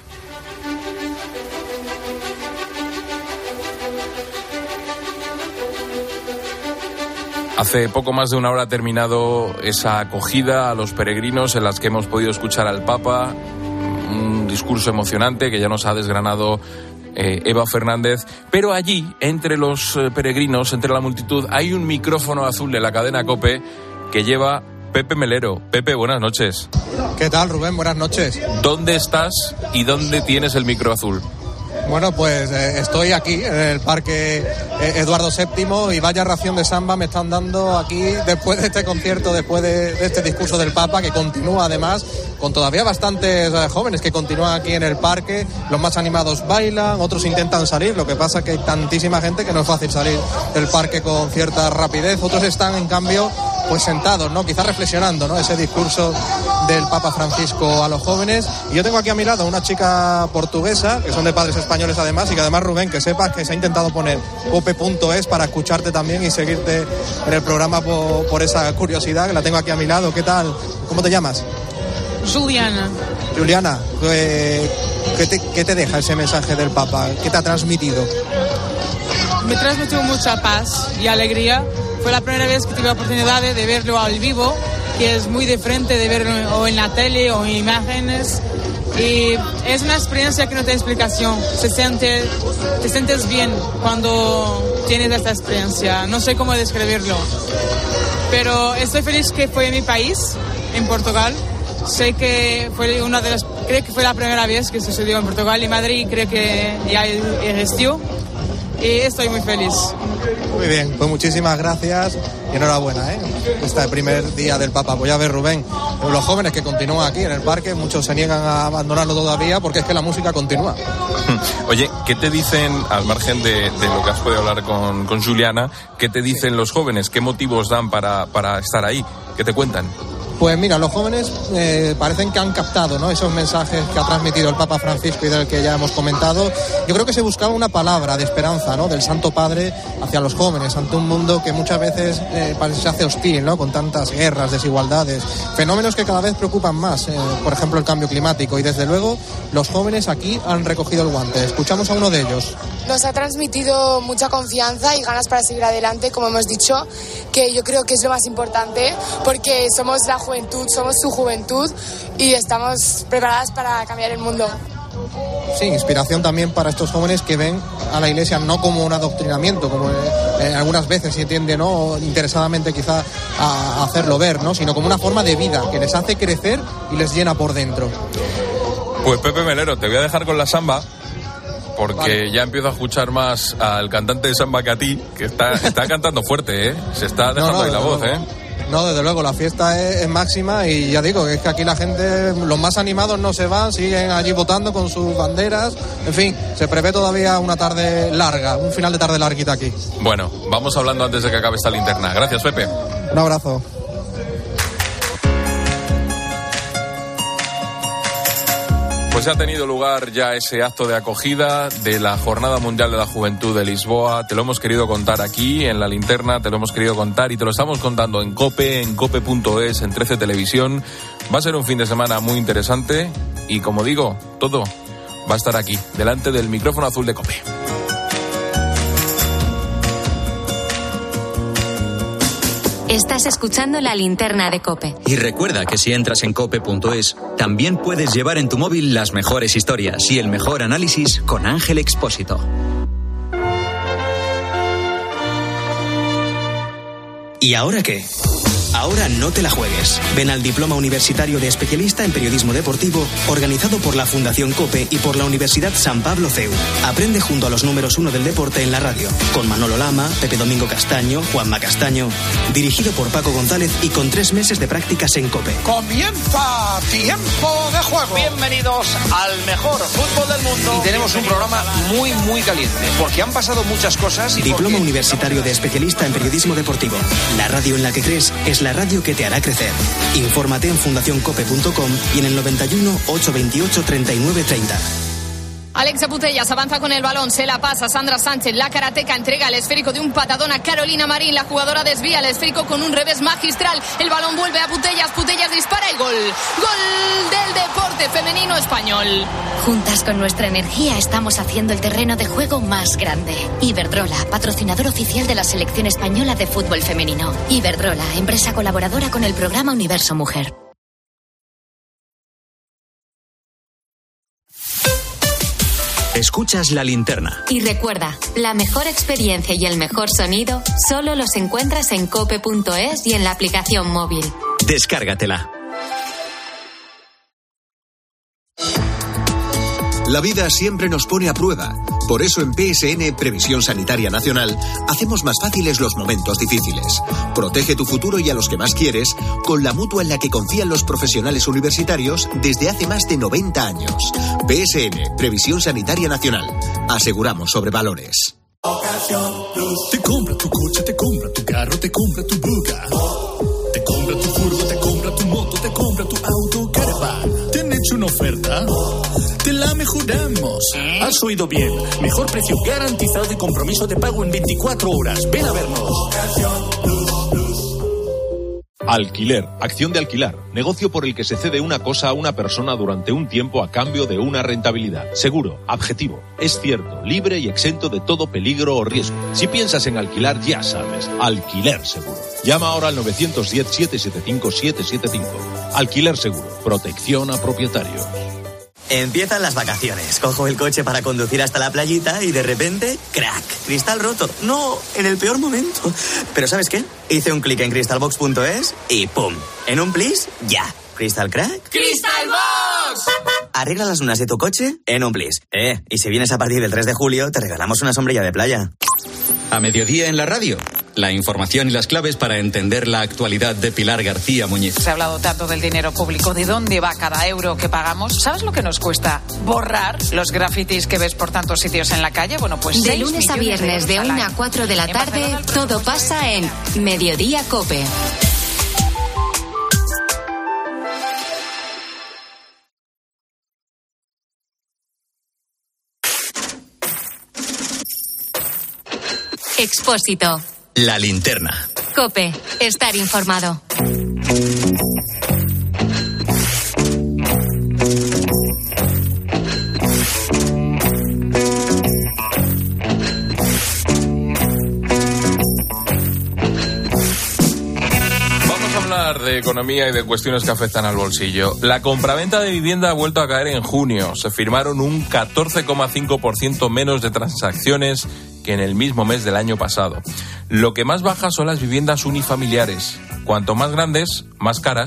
Hace poco más de una hora ha terminado esa acogida a los peregrinos en las que hemos podido escuchar al Papa, un discurso emocionante que ya nos ha desgranado eh, Eva Fernández, pero allí, entre los eh, peregrinos, entre la multitud, hay un micrófono azul de la cadena COPE que lleva Pepe Melero. Pepe, buenas noches. ¿Qué tal, Rubén? Buenas noches. ¿Dónde estás y dónde tienes el micro azul? Bueno, pues eh, estoy aquí en el Parque eh, Eduardo séptimo, y vaya ración de samba me están dando aquí después de este concierto, después de, de este discurso del Papa, que continúa además con todavía bastantes eh, jóvenes que continúan aquí en el parque. Los más animados bailan, otros intentan salir, lo que pasa es que hay tantísima gente que no es fácil salir del parque con cierta rapidez. Otros están, en cambio, pues sentados, ¿no? Quizás reflexionando, ¿no? Ese discurso del Papa Francisco a los jóvenes. Y yo tengo aquí a mi lado una chica portuguesa, que son de padres españoles además, y que además, Rubén, que sepas que se ha intentado poner cope punto es para escucharte también y seguirte en el programa por, por esa curiosidad, que la tengo aquí a mi lado. ¿Qué tal? ¿Cómo te llamas? Juliana. Juliana, ¿qué te, qué te deja ese mensaje del Papa? ¿Qué te ha transmitido? Me transmitió mucha paz y alegría. Fue la primera vez que tuve la oportunidad de verlo al vivo que es muy diferente de ver o en la tele o en imágenes. Y es una experiencia que no tiene explicación. Se siente, te sientes bien cuando tienes esta experiencia. No sé cómo describirlo. Pero estoy feliz que fue en mi país, en Portugal. Sé que fue una de las, creo que fue la primera vez que sucedió en Portugal y Madrid, creo que ya existió. Y estoy muy feliz. Muy bien, pues muchísimas gracias y enhorabuena, ¿eh? Este primer día del Papa. Pues ya ves, Rubén, los jóvenes que continúan aquí en el parque, muchos se niegan a abandonarlo todavía porque es que la música continúa. Oye, ¿qué te dicen, al margen de, de lo que has podido hablar con, con Juliana, qué te dicen los jóvenes? ¿Qué motivos dan para, para estar ahí? ¿Qué te cuentan? Pues mira, los jóvenes eh, parecen que han captado, ¿no?, esos mensajes que ha transmitido el Papa Francisco y del que ya hemos comentado. Yo creo que se buscaba una palabra de esperanza, ¿no?, del Santo Padre hacia los jóvenes, ante un mundo que muchas veces eh, parece se hace hostil, ¿no?, con tantas guerras, desigualdades, fenómenos que cada vez preocupan más, eh, por ejemplo el cambio climático, y desde luego los jóvenes aquí han recogido el guante. Escuchamos a uno de ellos. Nos ha transmitido mucha confianza y ganas para seguir adelante, como hemos dicho, que yo creo que es lo más importante, porque somos la juventud, somos su juventud y estamos preparadas para cambiar el mundo. Sí, inspiración también para estos jóvenes que ven a la Iglesia no como un adoctrinamiento, como eh, algunas veces se entiende, ¿no?, interesadamente quizá a, a hacerlo ver, ¿no?, sino como una forma de vida que les hace crecer y les llena por dentro. Pues Pepe Melero, te voy a dejar con la samba, porque vale. Ya empiezo a escuchar más al cantante de samba que a ti, que está, está cantando fuerte, ¿eh? Se está dejando no, no, ahí la voz, luego. ¿eh? No, desde luego, la fiesta es, es máxima y ya digo, que es que aquí la gente, los más animados no se van, siguen allí votando con sus banderas. En fin, se prevé todavía una tarde larga, un final de tarde larguita aquí. Bueno, vamos hablando antes de que acabe esta linterna. Gracias, Pepe. Un abrazo. Pues ha tenido lugar ya ese acto de acogida de la Jornada Mundial de la Juventud de Lisboa. Te lo hemos querido contar aquí en la linterna, te lo hemos querido contar y te lo estamos contando en COPE, en cope punto es, en trece Televisión. Va a ser un fin de semana muy interesante y, como digo, todo va a estar aquí, delante del micrófono azul de COPE. Estás escuchando la linterna de COPE. Y recuerda que si entras en cope punto es, también puedes llevar en tu móvil las mejores historias y el mejor análisis con Ángel Expósito. ¿Y ahora qué? Ahora no te la juegues. Ven al Diploma Universitario de Especialista en Periodismo Deportivo, organizado por la Fundación COPE y por la Universidad San Pablo C E U. Aprende junto a los números uno del deporte en la radio, con Manolo Lama, Pepe Domingo Castaño, Juanma Castaño, dirigido por Paco González y con tres meses de prácticas en COPE. Comienza Tiempo de Juego. Bienvenidos al mejor fútbol del mundo. Y tenemos un programa muy, muy caliente, porque han pasado muchas cosas. Y Diploma porque... Universitario de Especialista en Periodismo Deportivo. La radio en la que crees es la radio que te hará crecer. Infórmate en fundación cope punto com y en el noventa y uno, ochocientos veintiocho, treinta y nueve treinta. Alexa Putellas avanza con el balón, se la pasa Sandra Sánchez, la karateca entrega el esférico de un patadón a Carolina Marín, la jugadora desvía el esférico con un revés magistral, el balón vuelve a Putellas, Putellas dispara y gol, gol del deporte femenino español. Juntas con nuestra energía estamos haciendo el terreno de juego más grande. Iberdrola, patrocinador oficial de la selección española de fútbol femenino. Iberdrola, empresa colaboradora con el programa Universo Mujer. Escuchas la linterna. Y recuerda, la mejor experiencia y el mejor sonido solo los encuentras en cope punto es y en la aplicación móvil. Descárgatela. La vida siempre nos pone a prueba. Por eso en P S N, Previsión Sanitaria Nacional, hacemos más fáciles los momentos difíciles. Protege tu futuro y a los que más quieres con la mutua en la que confían los profesionales universitarios desde hace más de noventa años. P S N, Previsión Sanitaria Nacional. Aseguramos sobre valores. Ocasión Plus. Te compra tu coche, te compra tu carro, te compra tu buga. Te compra tu furgo, te compra tu moto, te compra tu auto, caravan. ¿Te han hecho una oferta? Te la mejoramos. Has oído bien. Mejor precio garantizado y compromiso de pago en veinticuatro horas. Ven a vernos. Alquiler, acción de alquilar, negocio por el que se cede una cosa a una persona durante un tiempo a cambio de una rentabilidad. Seguro, objetivo, es cierto, libre y exento de todo peligro o riesgo. Si piensas en alquilar, ya sabes, Alquiler Seguro. Llama ahora al nueve uno cero, siete siete cinco, siete siete cinco. Alquiler Seguro, protección a propietarios. Empiezan las vacaciones. Cojo el coche para conducir hasta la playita y de repente, ¡crack! Cristal roto. No, en el peor momento. Pero ¿sabes qué? Hice un clic en crystalbox punto es y ¡pum! En un plis, ya. ¿Crystal crack? ¡Crystal Box! Arregla las lunas de tu coche en un plis. Eh, y si vienes a partir del tres de julio, te regalamos una sombrilla de playa. A mediodía en la radio. La información y las claves para entender la actualidad de Pilar García Muñiz. Se ha hablado tanto del dinero público, de dónde va cada euro que pagamos. ¿Sabes lo que nos cuesta borrar los grafitis que ves por tantos sitios en la calle? Bueno, pues de lunes a viernes de una a cuatro de la tarde, todo pasa en Mediodía COPE. Expósito. La linterna. COPE. Estar informado. Vamos a hablar de economía y de cuestiones que afectan al bolsillo. La compraventa de vivienda ha vuelto a caer en junio. Se firmaron un catorce coma cinco por ciento menos de transacciones que en el mismo mes del año pasado. Lo que más baja son las viviendas unifamiliares. Cuanto más grandes, más caras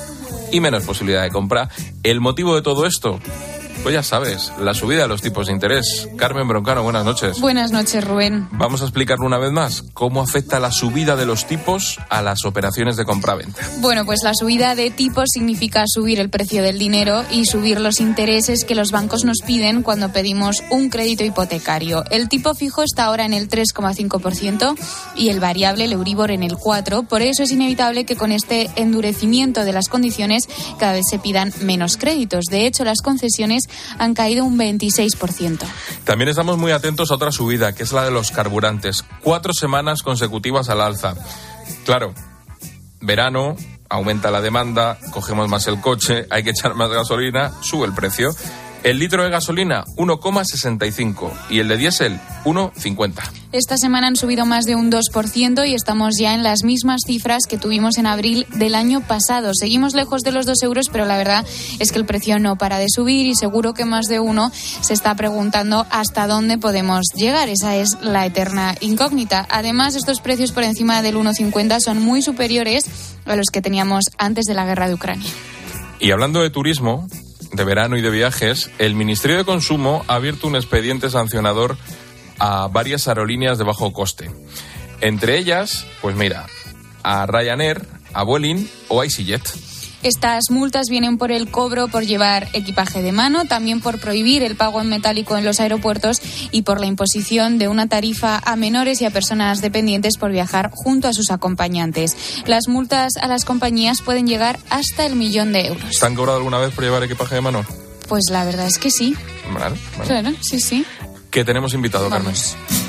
y menos posibilidad de compra. ¿El motivo de todo esto? Pues ya sabes, la subida de los tipos de interés. Carmen Broncano, buenas noches. Buenas noches, Rubén. Vamos a explicarlo una vez más. ¿Cómo afecta la subida de los tipos a las operaciones de compraventa? Bueno, pues la subida de tipos significa subir el precio del dinero y subir los intereses que los bancos nos piden cuando pedimos un crédito hipotecario. El tipo fijo está ahora en el tres coma cinco por ciento y el variable, el Euribor, en el cuatro por ciento. Por eso es inevitable que con este endurecimiento de las condiciones cada vez se pidan menos créditos. De hecho, las concesiones han caído un veintiséis por ciento. También estamos muy atentos a otra subida, que es la de los carburantes. Cuatro semanas consecutivas al alza. Claro, verano, aumenta la demanda, cogemos más el coche, hay que echar más gasolina, sube el precio. El litro de gasolina, uno coma sesenta y cinco y el de diésel, uno coma cincuenta. Esta semana han subido más de un dos por ciento y estamos ya en las mismas cifras que tuvimos en abril del año pasado. Seguimos lejos de los dos euros, pero la verdad es que el precio no para de subir y seguro que más de uno se está preguntando hasta dónde podemos llegar. Esa es la eterna incógnita. Además, estos precios por encima del uno coma cincuenta son muy superiores a los que teníamos antes de la guerra de Ucrania. Y hablando de turismo, de verano y de viajes, el Ministerio de Consumo ha abierto un expediente sancionador a varias aerolíneas de bajo coste. Entre ellas, pues mira, a Ryanair, a Vueling o a EasyJet. Estas multas vienen por el cobro por llevar equipaje de mano, también por prohibir el pago en metálico en los aeropuertos y por la imposición de una tarifa a menores y a personas dependientes por viajar junto a sus acompañantes. Las multas a las compañías pueden llegar hasta el millón de euros. ¿Te han cobrado alguna vez por llevar equipaje de mano? Pues la verdad es que sí. Vale, vale. Claro, sí, sí. Que tenemos invitado, Vamos. Carmen.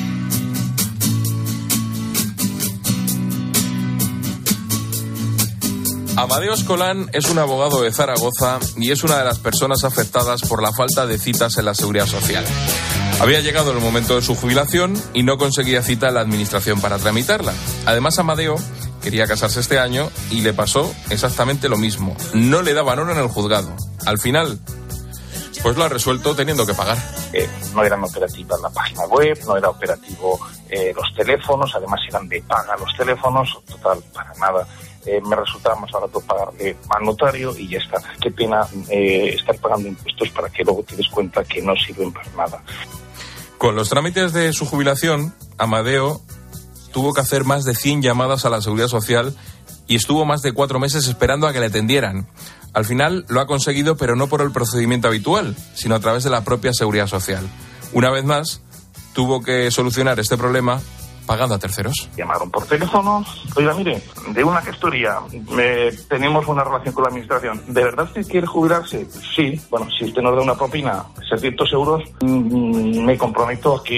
Amadeo Escolán es un abogado de Zaragoza y es una de las personas afectadas por la falta de citas en la Seguridad Social. Había llegado el momento de su jubilación y no conseguía cita en la administración para tramitarla. Además, Amadeo quería casarse este año y le pasó exactamente lo mismo. No le daban hora en el juzgado. Al final, pues lo ha resuelto teniendo que pagar. Eh, no eran operativas la página web, no era operativo eh, los teléfonos, además eran de paga los teléfonos, total, para nada. Eh, me resultaba más barato pagarle al notario y ya está. Qué pena eh, estar pagando impuestos para que luego te des cuenta que no sirven para nada. Con los trámites de su jubilación, Amadeo tuvo que hacer más de cien llamadas a la Seguridad Social y estuvo más de cuatro meses esperando a que le atendieran. Al final lo ha conseguido, pero no por el procedimiento habitual, sino a través de la propia Seguridad Social. Una vez más, tuvo que solucionar este problema pagando a terceros. Llamaron por teléfono. Oiga, mire, de una gestoría, eh, tenemos una relación con la administración. ¿De verdad usted quiere jubilarse? Sí. Bueno, si usted nos da una propina de setecientos euros, mmm, me comprometo a que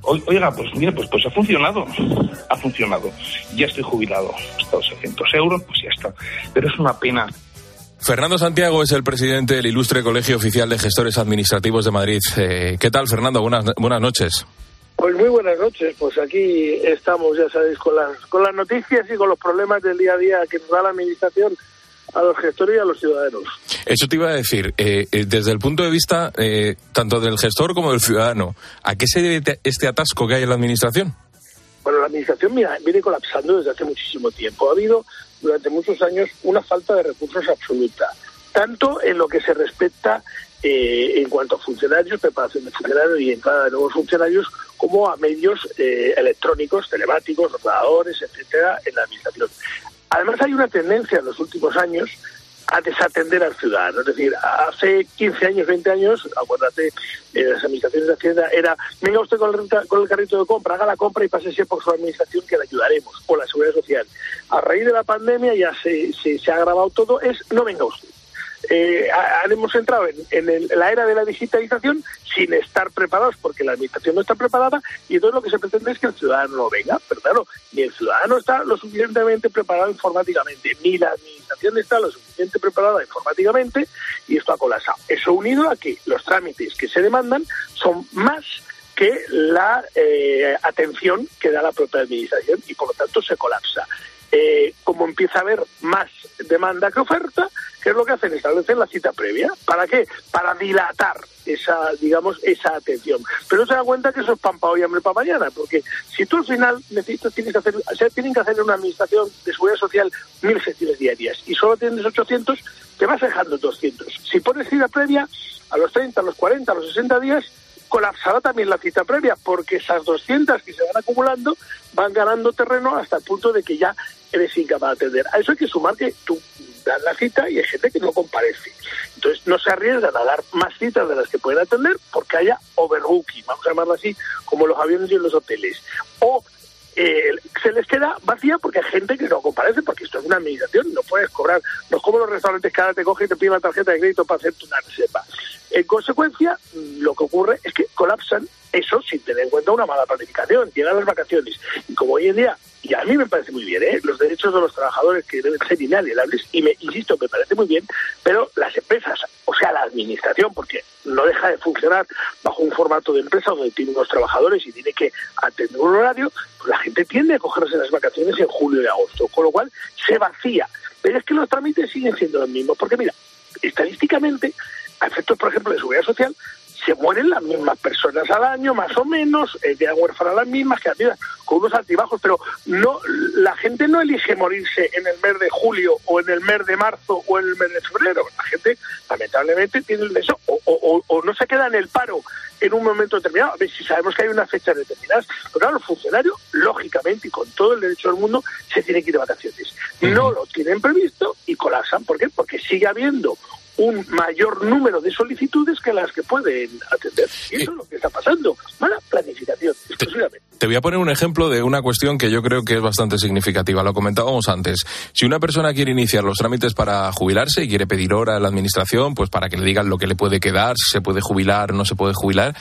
Oiga, pues mire, pues, pues ha funcionado, ha funcionado. Ya estoy jubilado, hasta los seiscientos euros, pues ya está. Pero es una pena. Fernando Santiago es el presidente del Ilustre Colegio Oficial de Gestores Administrativos de Madrid. Eh, ¿Qué tal, Fernando? Buenas, buenas noches. Pues muy buenas noches. Pues aquí estamos, ya sabéis, con las, con las noticias y con los problemas del día a día que nos da la administración a los gestores y a los ciudadanos. Eso te iba a decir, eh, desde el punto de vista eh, tanto del gestor como del ciudadano, ¿a qué se debe este atasco que hay en la administración? Bueno, la administración mira, viene colapsando desde hace muchísimo tiempo. Ha habido durante muchos años una falta de recursos absoluta, tanto en lo que se respecta eh, en cuanto a funcionarios, preparación de funcionarios y entrada de nuevos funcionarios, como a medios eh, electrónicos, telemáticos, ordenadores, etcétera, en la administración. Además, hay una tendencia en los últimos años a desatender al ciudadano. Es decir, hace quince años, veinte años, acuérdate, eh, las administraciones de Hacienda era, venga usted con el, con el carrito de compra, haga la compra y pásese por su administración que le ayudaremos, o la Seguridad Social. A raíz de la pandemia ya se, se, se ha agravado todo, es no venga usted. Eh, hemos entrado en, en, el, en la era de la digitalización sin estar preparados porque la administración no está preparada y entonces lo que se pretende es que el ciudadano no venga, pero claro, ni el ciudadano está lo suficientemente preparado informáticamente, ni la administración está lo suficientemente preparada informáticamente y esto ha colapsado. Eso unido a que los trámites que se demandan son más que la eh, atención que da la propia administración y por lo tanto se colapsa. Eh, como empieza a haber más demanda que oferta, ¿qué es lo que hacen? Establecen la cita previa. ¿Para qué? Para dilatar esa, digamos, esa atención. Pero no se da cuenta que eso es pan para hoy y hambre para mañana, porque si tú al final necesitas, tienes que hacer, o sea, tienen que hacer en una administración de seguridad social mil sesiones diarias y solo tienes ochocientos, te vas dejando doscientos. Si pones cita previa, a los treinta, a los cuarenta, a los sesenta días, colapsará también la cita previa, porque esas doscientas que se van acumulando van ganando terreno hasta el punto de que ya eres incapaz de atender. A eso hay que sumar que tú das la cita y hay gente que no comparece. Entonces no se arriesgan a dar más citas de las que pueden atender porque haya overbooking, vamos a llamarlo así, como los aviones y en los hoteles. O eh, se les queda vacía porque hay gente que no comparece, porque esto es una administración, no puedes cobrar, no es como los restaurantes que ahora te cogen y te piden la tarjeta de crédito para hacerte una reserva. En consecuencia, lo que ocurre es que colapsan eso sin tener en cuenta una mala planificación. Llegan las vacaciones y como hoy en día, y a mí me parece muy bien, ¿eh? Los derechos de los trabajadores que deben ser inalienables, y me insisto, me parece muy bien, pero las empresas, o sea, la administración, porque no deja de funcionar bajo un formato de empresa donde tiene unos trabajadores y tiene que atender un horario, pues la gente tiende a cogerse las vacaciones en julio y agosto, con lo cual se vacía. Pero es que los trámites siguen siendo los mismos, porque mira, estadísticamente, a efectos, por ejemplo, de seguridad social, se mueren las mismas personas al año, más o menos, eh, quedan huérfanas las mismas, que quedan con unos altibajos, pero no, la gente no elige morirse en el mes de julio, o en el mes de marzo, o en el mes de febrero. La gente, lamentablemente, tiene el deseo, o, o, o no se queda en el paro en un momento determinado. A ver, si sabemos que hay unas fechas determinadas, pero claro, el funcionario, lógicamente, y con todo el derecho del mundo, se tiene que ir de vacaciones. No lo tienen previsto y colapsan. ¿Por qué? Porque sigue habiendo un mayor número de solicitudes que las que pueden atender. Y eso es lo que está pasando. Mala planificación, exclusivamente. Te voy a poner un ejemplo de una cuestión que yo creo que es bastante significativa. Lo comentábamos antes. Si una persona quiere iniciar los trámites para jubilarse y quiere pedir hora a la administración, pues para que le digan lo que le puede quedar, si se puede jubilar o no se puede jubilar,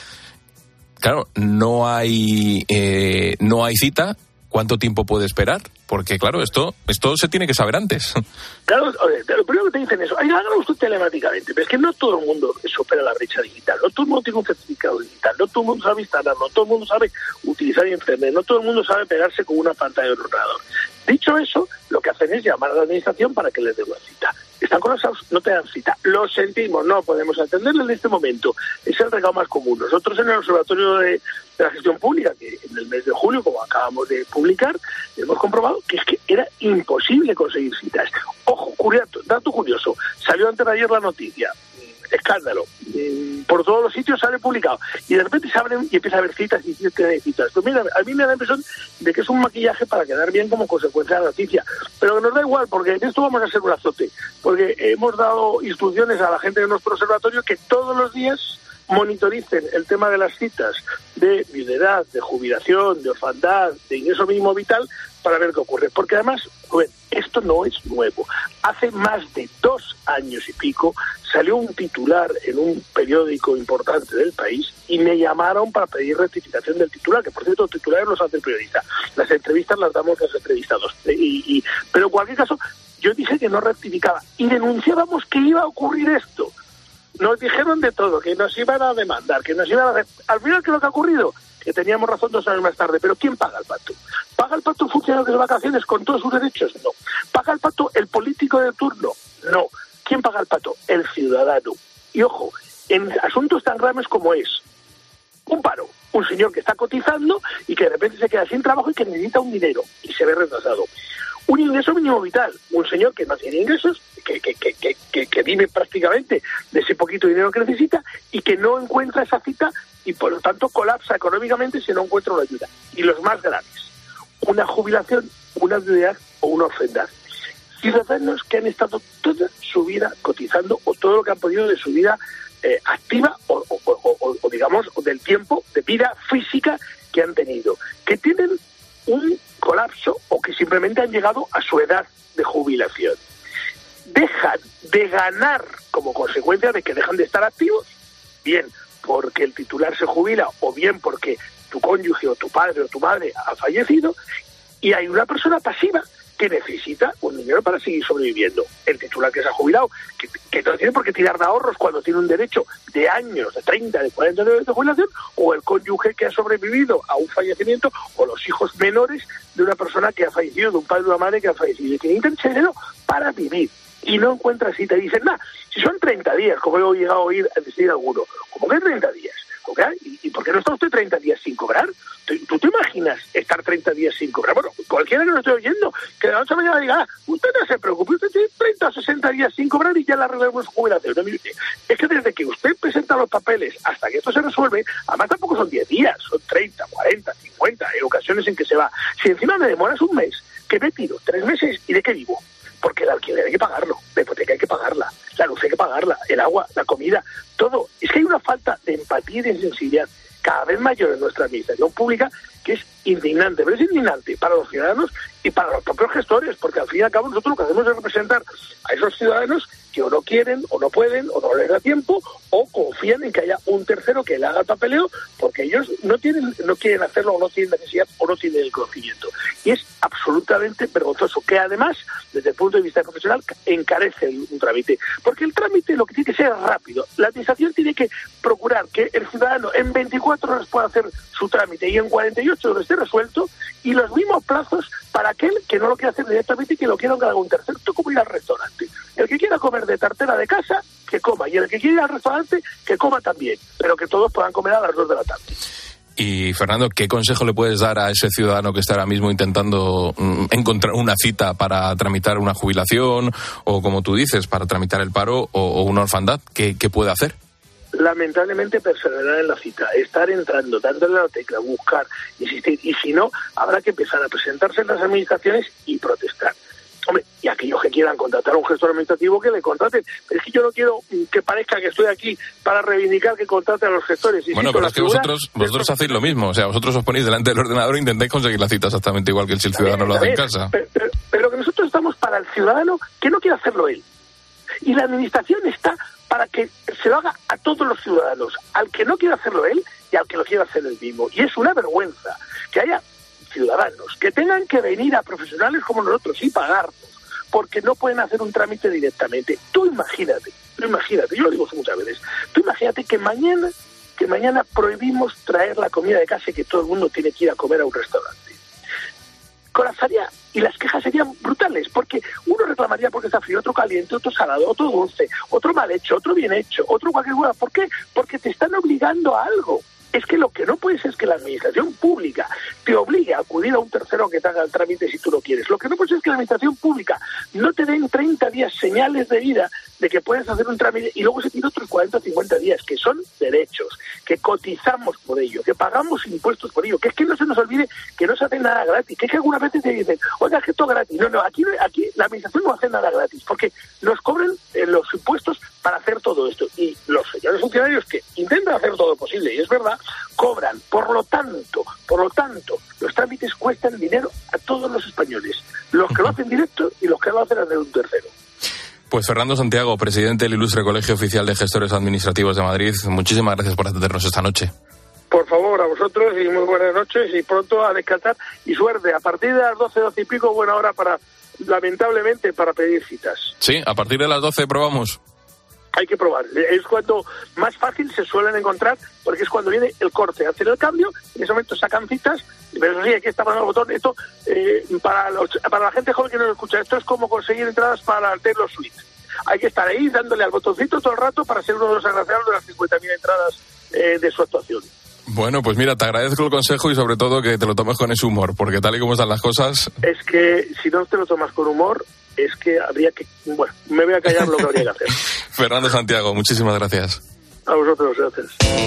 claro, no hay, eh, no hay cita. ¿Cuánto tiempo puede esperar? Porque, claro, esto esto se tiene que saber antes. Claro, lo primero que te dicen es, oiga, hágalo usted telemáticamente, pero es que no todo el mundo supera la brecha digital, no todo el mundo tiene un certificado digital, no todo el mundo sabe instalar, no todo el mundo sabe utilizar internet, no todo el mundo sabe pegarse con una pantalla de ordenador. Dicho eso, lo que hacen es llamar a la administración para que les dé una cita. Están colapsados, no te dan cita. Lo sentimos, no podemos atenderle en este momento. Es el recado más común. Nosotros en el Observatorio de, de la Gestión Pública, que en el mes de julio, como acabamos de publicar, hemos comprobado que es que era imposible conseguir citas. Ojo, curioso, dato curioso, salió antes de ayer la noticia, escándalo, por todos los sitios sale publicado, y de repente se abren y empieza a haber citas y citas y citas. Pues mira, a mí me da la impresión de que es un maquillaje para quedar bien como consecuencia de la noticia, pero que nos da igual, porque de esto vamos a hacer un azote, porque hemos dado instrucciones a la gente de nuestro observatorio que todos los días monitoricen el tema de las citas de viudedad, de jubilación, de orfandad, de ingreso mínimo vital, para ver qué ocurre. Porque además, bueno, esto no es nuevo. Hace más de dos años y pico salió un titular en un periódico importante del país y me llamaron para pedir rectificación del titular, que por cierto los titulares los hace el periodista. Las entrevistas las damos los entrevistados. Y, y, pero en cualquier caso, yo dije que no rectificaba y denunciábamos que iba a ocurrir esto. Nos dijeron de todo, que nos iban a demandar, que nos iban a hacer... Al final, ¿qué es lo que ha ocurrido? Que teníamos razón dos años más tarde. ¿Pero quién paga el pato? ¿Paga el pato el funcionario de vacaciones con todos sus derechos? No. ¿Paga el pato el político de turno? No. ¿Quién paga el pato? El ciudadano. Y ojo, en asuntos tan graves como es un paro, un señor que está cotizando y que de repente se queda sin trabajo y que necesita un dinero y se ve retrasado. Un ingreso mínimo vital, un señor que no tiene ingresos, que, que, que, que, que, que vive prácticamente de ese poquito dinero que necesita y que no encuentra esa cita y por lo tanto colapsa económicamente si no encuentra una ayuda. Y los más graves, una jubilación, una viudedad o una orfandad. Ciudadanos que han estado toda su vida cotizando o todo lo que han podido de su vida eh, activa o, o, o, o digamos del tiempo de vida física que han tenido, que tienen un colapso o que simplemente han llegado a su edad de jubilación. Dejan de ganar como consecuencia de que dejan de estar activos, bien porque el titular se jubila o bien porque tu cónyuge o tu padre o tu madre ha fallecido, y hay una persona pasiva que necesita un dinero para seguir sobreviviendo. El titular que se ha jubilado, que, que no tiene por qué tirar de ahorros cuando tiene un derecho de años, de treinta, de cuarenta años de jubilación, o el cónyuge que ha sobrevivido a un fallecimiento, o los hijos menores de una persona que ha fallecido, de un padre o una madre que ha fallecido, y que necesitan ese dinero para vivir. Y no encuentras cita. Y dicen, nah, si son treinta días, como he llegado a oír a decir alguno, ¿cómo que treinta días? ¿Y, ¿Y por qué no está usted treinta días sin cobrar? ¿Tú, ¿Tú te imaginas estar treinta días sin cobrar? Bueno, cualquiera que lo esté oyendo, que de la noche a la mañana diga, ah, usted no se preocupe, usted tiene treinta o sesenta días sin cobrar y ya le arreglamos su jubilación. No, es que desde que usted presenta los papeles hasta que esto se resuelve, además tampoco son diez días, son treinta, cuarenta, cincuenta, hay ocasiones en que se va. Si encima me demoras un mes, ¿qué me tiro? ¿Tres meses? ¿Y de qué vivo? Porque el alquiler hay que pagarlo, la hipoteca hay que pagarla, la luz hay que pagarla, el agua, la comida, todo. Es que hay una falta de empatía y de sensibilidad cada vez mayor en nuestra administración pública que es indignante, pero es indignante para los ciudadanos y para los propios gestores, porque al fin y al cabo nosotros lo que hacemos es representar a esos ciudadanos que o no quieren, o no pueden, o no les da tiempo, o confían en que haya un tercero que le haga el papeleo, porque ellos no tienen, no quieren hacerlo, o no tienen necesidad, o no tienen el conocimiento. Y es absolutamente vergonzoso, que además, desde el punto de vista profesional, encarece el, un trámite. Porque el trámite lo que tiene que ser es rápido. La administración tiene que procurar que el ciudadano en veinticuatro horas pueda hacer su trámite y en cuarenta y ocho horas esté resuelto, y los mismos plazos para aquel que no lo quiera hacer directamente y que lo quiera que haga un tercero. Esto como ir al restaurante. El que quiera comer de tartera de casa, que coma, y el que quiera ir al restaurante, que coma también, pero que todos puedan comer a las dos de la tarde. Y Fernando, ¿qué consejo le puedes dar a ese ciudadano que está ahora mismo intentando mm, encontrar una cita para tramitar una jubilación o, como tú dices, para tramitar el paro o, o una orfandad? ¿Qué, qué puede hacer? Lamentablemente perseverar en la cita, estar entrando, dándole a la tecla, buscar, insistir, y si no, habrá que empezar a presentarse en las administraciones y protestar. Hombre, y aquellos que quieran contratar a un gestor administrativo, que le contraten. Pero es que yo no quiero que parezca que estoy aquí para reivindicar que contraten a los gestores. Y bueno, sí, pero es que vosotros vosotros hacéis lo mismo. O sea, vosotros os ponéis delante del ordenador e intentáis conseguir la cita exactamente igual que si el ciudadano lo hace en casa. Pero, pero, pero que nosotros estamos para el ciudadano que no quiere hacerlo él. Y la administración está para que se lo haga a todos los ciudadanos, al que no quiera hacerlo él y al que lo quiera hacer él mismo. Y es una vergüenza que haya ciudadanos que tengan que venir a profesionales como nosotros y pagarnos porque no pueden hacer un trámite directamente. Tú imagínate, tú imagínate, yo lo digo muchas veces, tú imagínate que mañana, que mañana prohibimos traer la comida de casa y que todo el mundo tiene que ir a comer a un restaurante. Colapsaría y las quejas serían brutales, porque uno reclamaría porque está frío, otro caliente, otro salado, otro dulce, otro mal hecho, otro bien hecho, otro cualquier cosa. ¿Por qué? Porque te están obligando a algo. Es que lo que no puede ser es que la administración pública te obligue a acudir a un tercero que te haga el trámite si tú no quieres. Lo que no puede ser es que la administración pública no te den treinta días señales de vida de que puedes hacer un trámite y luego se tiene otros cuarenta o cincuenta días, que son derechos, que cotizamos por ello, que pagamos impuestos por ello, que es que no se nos olvide que no se hace nada gratis, que es que algunas veces te dicen, oiga, es que esto es gratis. No, no, aquí, aquí la administración no hace nada gratis, porque nos cobran eh, los impuestos para hacer todo esto. Y los señores funcionarios que intentan hacer todo lo posible, y es verdad, cobran. Por lo tanto, por lo tanto, los trámites cuestan dinero a todos los españoles, los que lo hacen directo y los que lo hacen de un tercero. Pues Fernando Santiago, presidente del Ilustre Colegio Oficial de Gestores Administrativos de Madrid, muchísimas gracias por atendernos esta noche. Por favor, a vosotros y muy buenas noches y pronto a descansar y suerte. A partir de las doce, doce y pico, buena hora para, lamentablemente, para pedir citas. Sí, a partir de las doce probamos. Hay que probar. Es cuando más fácil se suelen encontrar, porque es cuando viene el corte. Hacen el cambio, en ese momento sacan citas, pero eso sí, aquí está pasando el botón. Esto, eh, para, los, para la gente joven que no lo escucha, esto es como conseguir entradas para el Taylor Swift. Hay que estar ahí dándole al botoncito todo el rato para ser uno de los agraciados de las cincuenta mil entradas eh, de su actuación. Bueno, pues mira, te agradezco el consejo y sobre todo que te lo tomes con ese humor, porque tal y como están las cosas... Es que si no te lo tomas con humor, es que habría que... Bueno, me voy a callar lo que habría que hacer. Fernando Santiago, muchísimas gracias. A vosotros, gracias.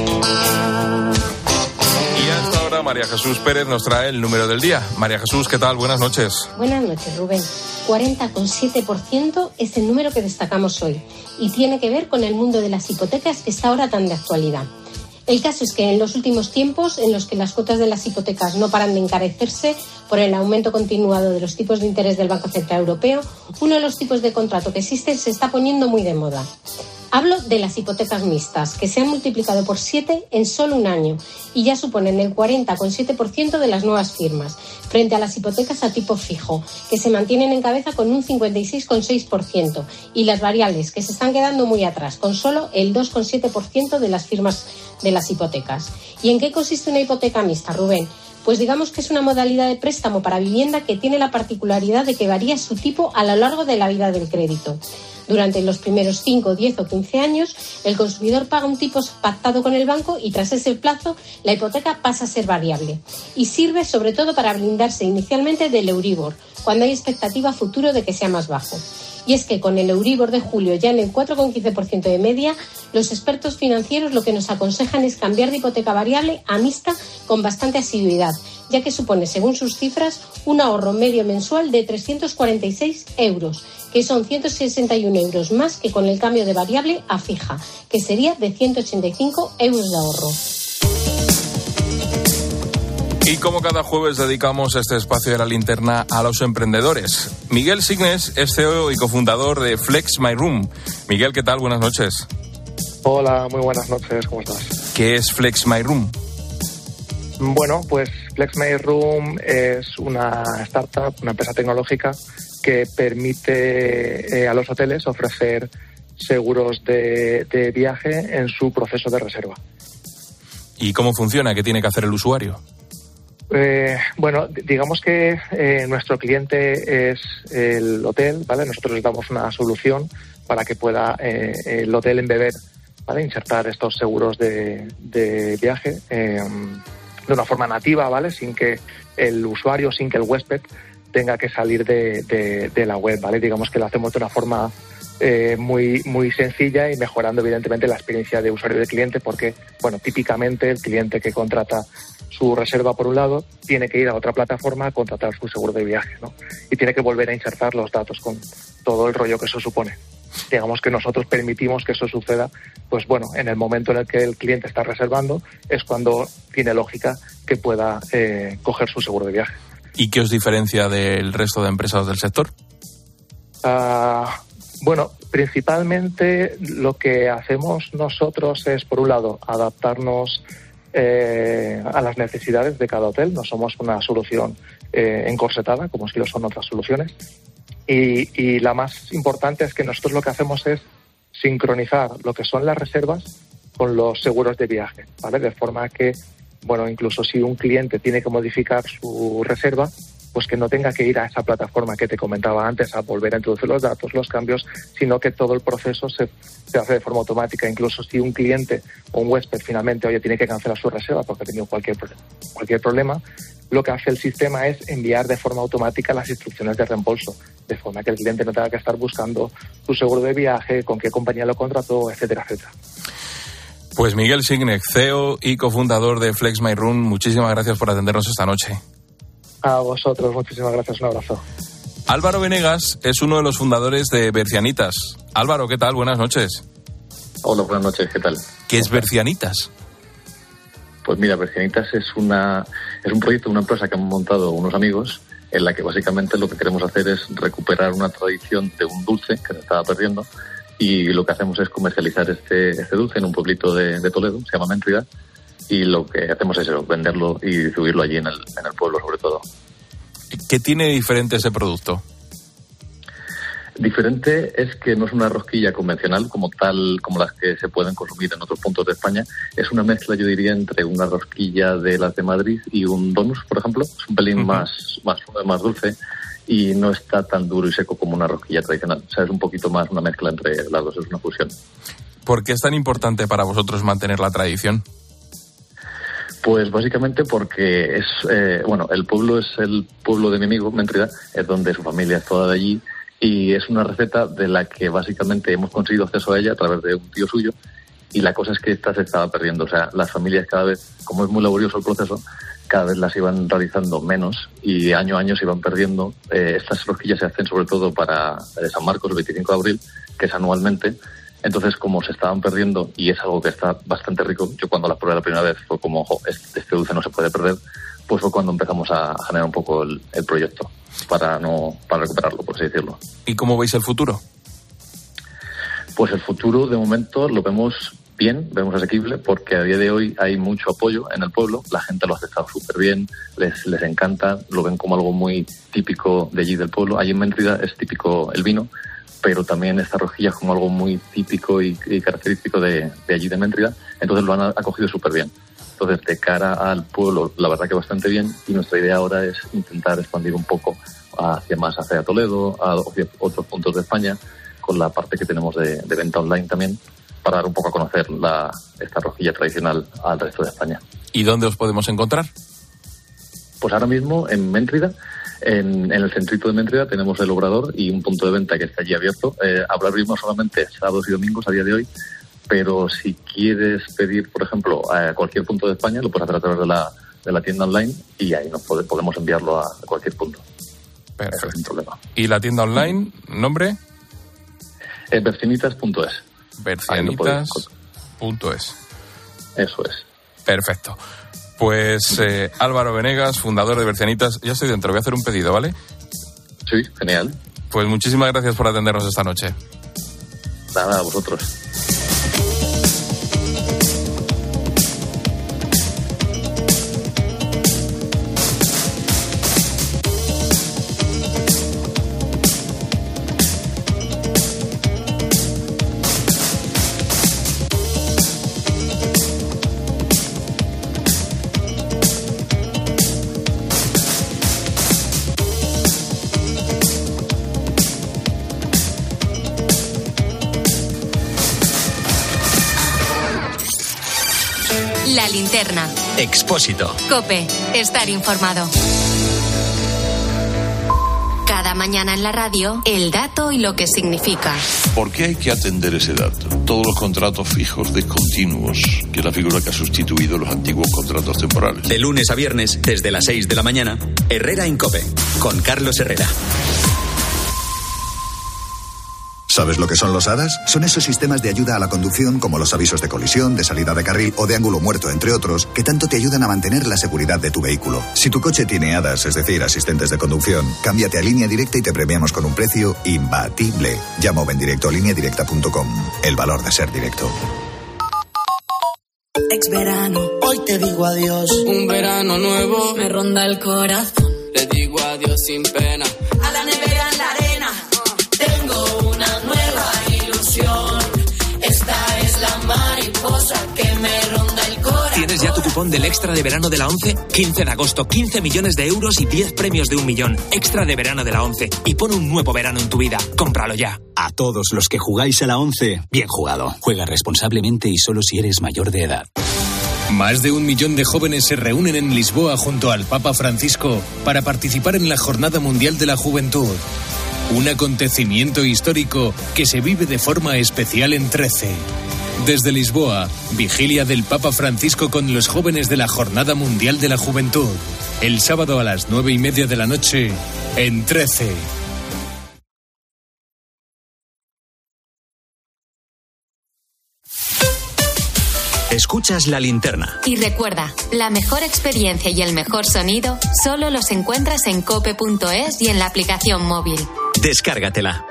Y hasta ahora María Jesús Pérez nos trae el número del día. María Jesús, ¿qué tal? Buenas noches. Buenas noches, Rubén. cuarenta coma siete por ciento es el número que destacamos hoy y tiene que ver con el mundo de las hipotecas que está ahora tan de actualidad. El caso es que en los últimos tiempos, en los que las cuotas de las hipotecas no paran de encarecerse por el aumento continuado de los tipos de interés del Banco Central Europeo, uno de los tipos de contrato que existen se está poniendo muy de moda. Hablo de las hipotecas mixtas, que se han multiplicado por siete en solo un año y ya suponen el cuarenta coma siete por ciento de las nuevas firmas, frente a las hipotecas a tipo fijo, que se mantienen en cabeza con un cincuenta y seis coma seis por ciento, y las variables, que se están quedando muy atrás, con solo el dos coma siete por ciento de las firmas de las hipotecas. ¿Y en qué consiste una hipoteca mixta, Rubén? Pues digamos que es una modalidad de préstamo para vivienda que tiene la particularidad de que varía su tipo a lo largo de la vida del crédito. Durante los primeros cinco, diez o quince años, el consumidor paga un tipo pactado con el banco y tras ese plazo la hipoteca pasa a ser variable. Y sirve sobre todo para blindarse inicialmente del Euribor, cuando hay expectativa futuro de que sea más bajo. Y es que con el Euribor de julio ya en el cuatro coma quince por ciento de media, los expertos financieros lo que nos aconsejan es cambiar de hipoteca variable a mixta con bastante asiduidad, ya que supone, según sus cifras, un ahorro medio mensual de trescientos cuarenta y seis euros, que son ciento sesenta y uno euros más que con el cambio de variable a fija, que sería de ciento ochenta y cinco euros de ahorro. Y como cada jueves dedicamos este espacio de la linterna a los emprendedores. Miguel Signes es C E O y cofundador de Flex My Room. Miguel, ¿qué tal? Buenas noches. Hola, muy buenas noches, ¿cómo estás? ¿Qué es Flex My Room? Bueno, pues Flex My Room es una startup, una empresa tecnológica que permite eh, a los hoteles ofrecer seguros de, de viaje en su proceso de reserva. ¿Y cómo funciona? ¿Qué tiene que hacer el usuario? Eh, bueno, digamos que eh, nuestro cliente es el hotel, ¿vale? Nosotros les damos una solución para que pueda eh, el hotel embeber, ¿vale? Insertar estos seguros de, de viaje eh, de una forma nativa, ¿vale? Sin que el usuario, sin que el huésped tenga que salir de, de, de la web, ¿vale? Digamos que lo hacemos de una forma eh, muy, muy sencilla y mejorando evidentemente la experiencia de usuario y de cliente, porque, bueno, típicamente el cliente que contrata su reserva por un lado tiene que ir a otra plataforma a contratar su seguro de viaje, ¿no? Y tiene que volver a insertar los datos con todo el rollo que eso supone. Digamos que nosotros permitimos que eso suceda, pues bueno, en el momento en el que el cliente está reservando es cuando tiene lógica que pueda eh, coger su seguro de viaje. ¿Y qué os diferencia del resto de empresas del sector? Uh, bueno, principalmente lo que hacemos nosotros es, por un lado, adaptarnos Eh, a las necesidades de cada hotel. No somos una solución eh, encorsetada, como si lo son otras soluciones. Y, y la más importante es que nosotros lo que hacemos es sincronizar lo que son las reservas con los seguros de viaje, ¿vale? De forma que, bueno, incluso si un cliente tiene que modificar su reserva, pues que no tenga que ir a esa plataforma que te comentaba antes a volver a introducir los datos, los cambios, sino que todo el proceso se, se hace de forma automática. Incluso si un cliente o un huésped finalmente, oye, tiene que cancelar su reserva porque ha tenido cualquier, cualquier problema, lo que hace el sistema es enviar de forma automática las instrucciones de reembolso, de forma que el cliente no tenga que estar buscando su seguro de viaje, con qué compañía lo contrató, etcétera, etcétera. Pues Miguel Signek, C E O y cofundador de FlexMyRoom, muchísimas gracias por atendernos esta noche. A vosotros, muchísimas gracias, un abrazo. Álvaro Venegas es uno de los fundadores de Bercianitas. Álvaro, ¿qué tal? Buenas noches. Hola, buenas noches, ¿qué tal? ¿Qué es Bercianitas? Pues mira, Bercianitas es una es un proyecto, una empresa que han montado unos amigos en la que básicamente lo que queremos hacer es recuperar una tradición de un dulce que se estaba perdiendo, y lo que hacemos es comercializar este, este dulce en un pueblito de, de Toledo, se llama Méntrida, y lo que hacemos es eso, venderlo y distribuirlo allí en el, en el pueblo sobre todo. ¿Qué tiene diferente ese producto? Diferente es que no es una rosquilla convencional como tal, como las que se pueden consumir en otros puntos de España. Es una mezcla, yo diría, entre una rosquilla de las de Madrid y un donus, por ejemplo. Es un pelín uh-huh. más, más, más dulce y no está tan duro y seco como una rosquilla tradicional. O sea, es un poquito más una mezcla entre las dos, es una fusión. ¿Por qué es tan importante para vosotros mantener la tradición? Pues básicamente porque es, eh, bueno, el pueblo es el pueblo de mi amigo, Méntrida, es donde su familia es toda de allí. Y es una receta de la que básicamente hemos conseguido acceso a ella a través de un tío suyo, y la cosa es que esta se estaba perdiendo. O sea, las familias cada vez, como es muy laborioso el proceso, cada vez las iban realizando menos y año a año se iban perdiendo. Eh, estas rosquillas se hacen sobre todo para San Marcos, el veinticinco de abril, que es anualmente. Entonces, como se estaban perdiendo, y es algo que está bastante rico, yo cuando las probé la primera vez fue como, ojo, este, este dulce no se puede perder, pues fue cuando empezamos a generar un poco el, el proyecto para no para recuperarlo, por así decirlo. ¿Y cómo veis el futuro? Pues el futuro, de momento, lo vemos bien, vemos asequible, porque a día de hoy hay mucho apoyo en el pueblo, la gente lo ha aceptado súper bien, les, les encanta, lo ven como algo muy típico de allí del pueblo. Allí en Méntrida es típico el vino, pero también esta rosquilla es como algo muy típico y, y característico de, de allí de Méntrida, entonces lo han acogido súper bien. Entonces, de cara al pueblo, la verdad que bastante bien, y nuestra idea ahora es intentar expandir un poco hacia más hacia Toledo, hacia otros puntos de España, con la parte que tenemos de, de venta online también, para dar un poco a conocer la, esta rosquilla tradicional al resto de España. ¿Y dónde os podemos encontrar? Pues ahora mismo en Méntrida, en, en el centrito de Méntrida tenemos el obrador y un punto de venta que está allí abierto. Eh, habrá mismo solamente sábados y domingos a día de hoy, pero si quieres pedir, por ejemplo, a cualquier punto de España, lo puedes hacer a través de la, de la tienda online y ahí nos pode, podemos enviarlo a, a cualquier punto. Perfecto. Sin problema. ¿Y la tienda online, nombre? Es bercianitas punto es. bercianitas punto es. Eso es. Perfecto. Pues eh, Álvaro Venegas, fundador de Bercianitas. Ya estoy dentro, voy a hacer un pedido, ¿vale? Sí, genial. Pues muchísimas gracias por atendernos esta noche. Nada, a vosotros. La linterna. Expósito. COPE. Estar informado. Cada mañana en la radio, el dato y lo que significa. ¿Por qué hay que atender ese dato? Todos los contratos fijos discontinuos, que es la figura que ha sustituido los antiguos contratos temporales. De lunes a viernes, desde las seis de la mañana, Herrera en COPE, con Carlos Herrera. ¿Sabes lo que son los A D A S? Son esos sistemas de ayuda a la conducción, como los avisos de colisión, de salida de carril o de ángulo muerto, entre otros, que tanto te ayudan a mantener la seguridad de tu vehículo. Si tu coche tiene A D A S, es decir, asistentes de conducción, cámbiate a Línea Directa y te premiamos con un precio imbatible. Llama o ven directo a línea directa punto com. El valor de ser directo. Ex verano, hoy te digo adiós. Un verano nuevo me ronda el corazón. Le digo adiós sin pena. A la nevera en la arena. Tengo una nueva ilusión. Esta es la mariposa que me ronda el corazón. ¿Tienes ya tu cupón del Extra de Verano de la ONCE? quince de agosto, quince millones de euros y diez premios de un millón. Extra de Verano de la ONCE. Y pon un nuevo verano en tu vida. Cómpralo ya. A todos los que jugáis a la ONCE, bien jugado. Juega responsablemente y solo si eres mayor de edad. Más de un millón de jóvenes se reúnen en Lisboa junto al Papa Francisco para participar en la Jornada Mundial de la Juventud. Un acontecimiento histórico que se vive de forma especial en trece. Desde Lisboa, vigilia del Papa Francisco con los jóvenes de la Jornada Mundial de la Juventud. El sábado a las nueve y media de la noche, en trece. Escuchas La Linterna. Y recuerda, la mejor experiencia y el mejor sonido solo los encuentras en cope punto es y en la aplicación móvil. Descárgatela.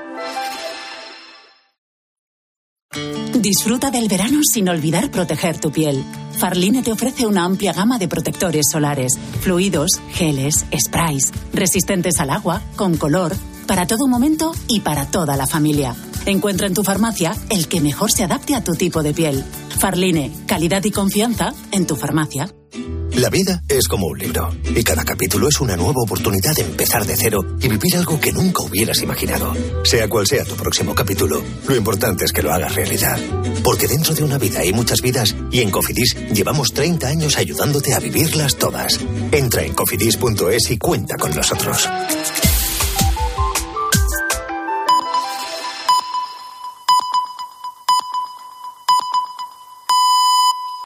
Disfruta del verano sin olvidar proteger tu piel. Farline te ofrece una amplia gama de protectores solares, fluidos, geles, sprays, resistentes al agua, con color, para todo momento y para toda la familia. Encuentra en tu farmacia el que mejor se adapte a tu tipo de piel. Farline, calidad y confianza en tu farmacia. La vida es como un libro, y cada capítulo es una nueva oportunidad de empezar de cero y vivir algo que nunca hubieras imaginado. Sea cual sea tu próximo capítulo, lo importante es que lo hagas realidad. Porque dentro de una vida hay muchas vidas, y en Cofidis llevamos treinta años ayudándote a vivirlas todas. Entra en cofidis punto es y cuenta con nosotros.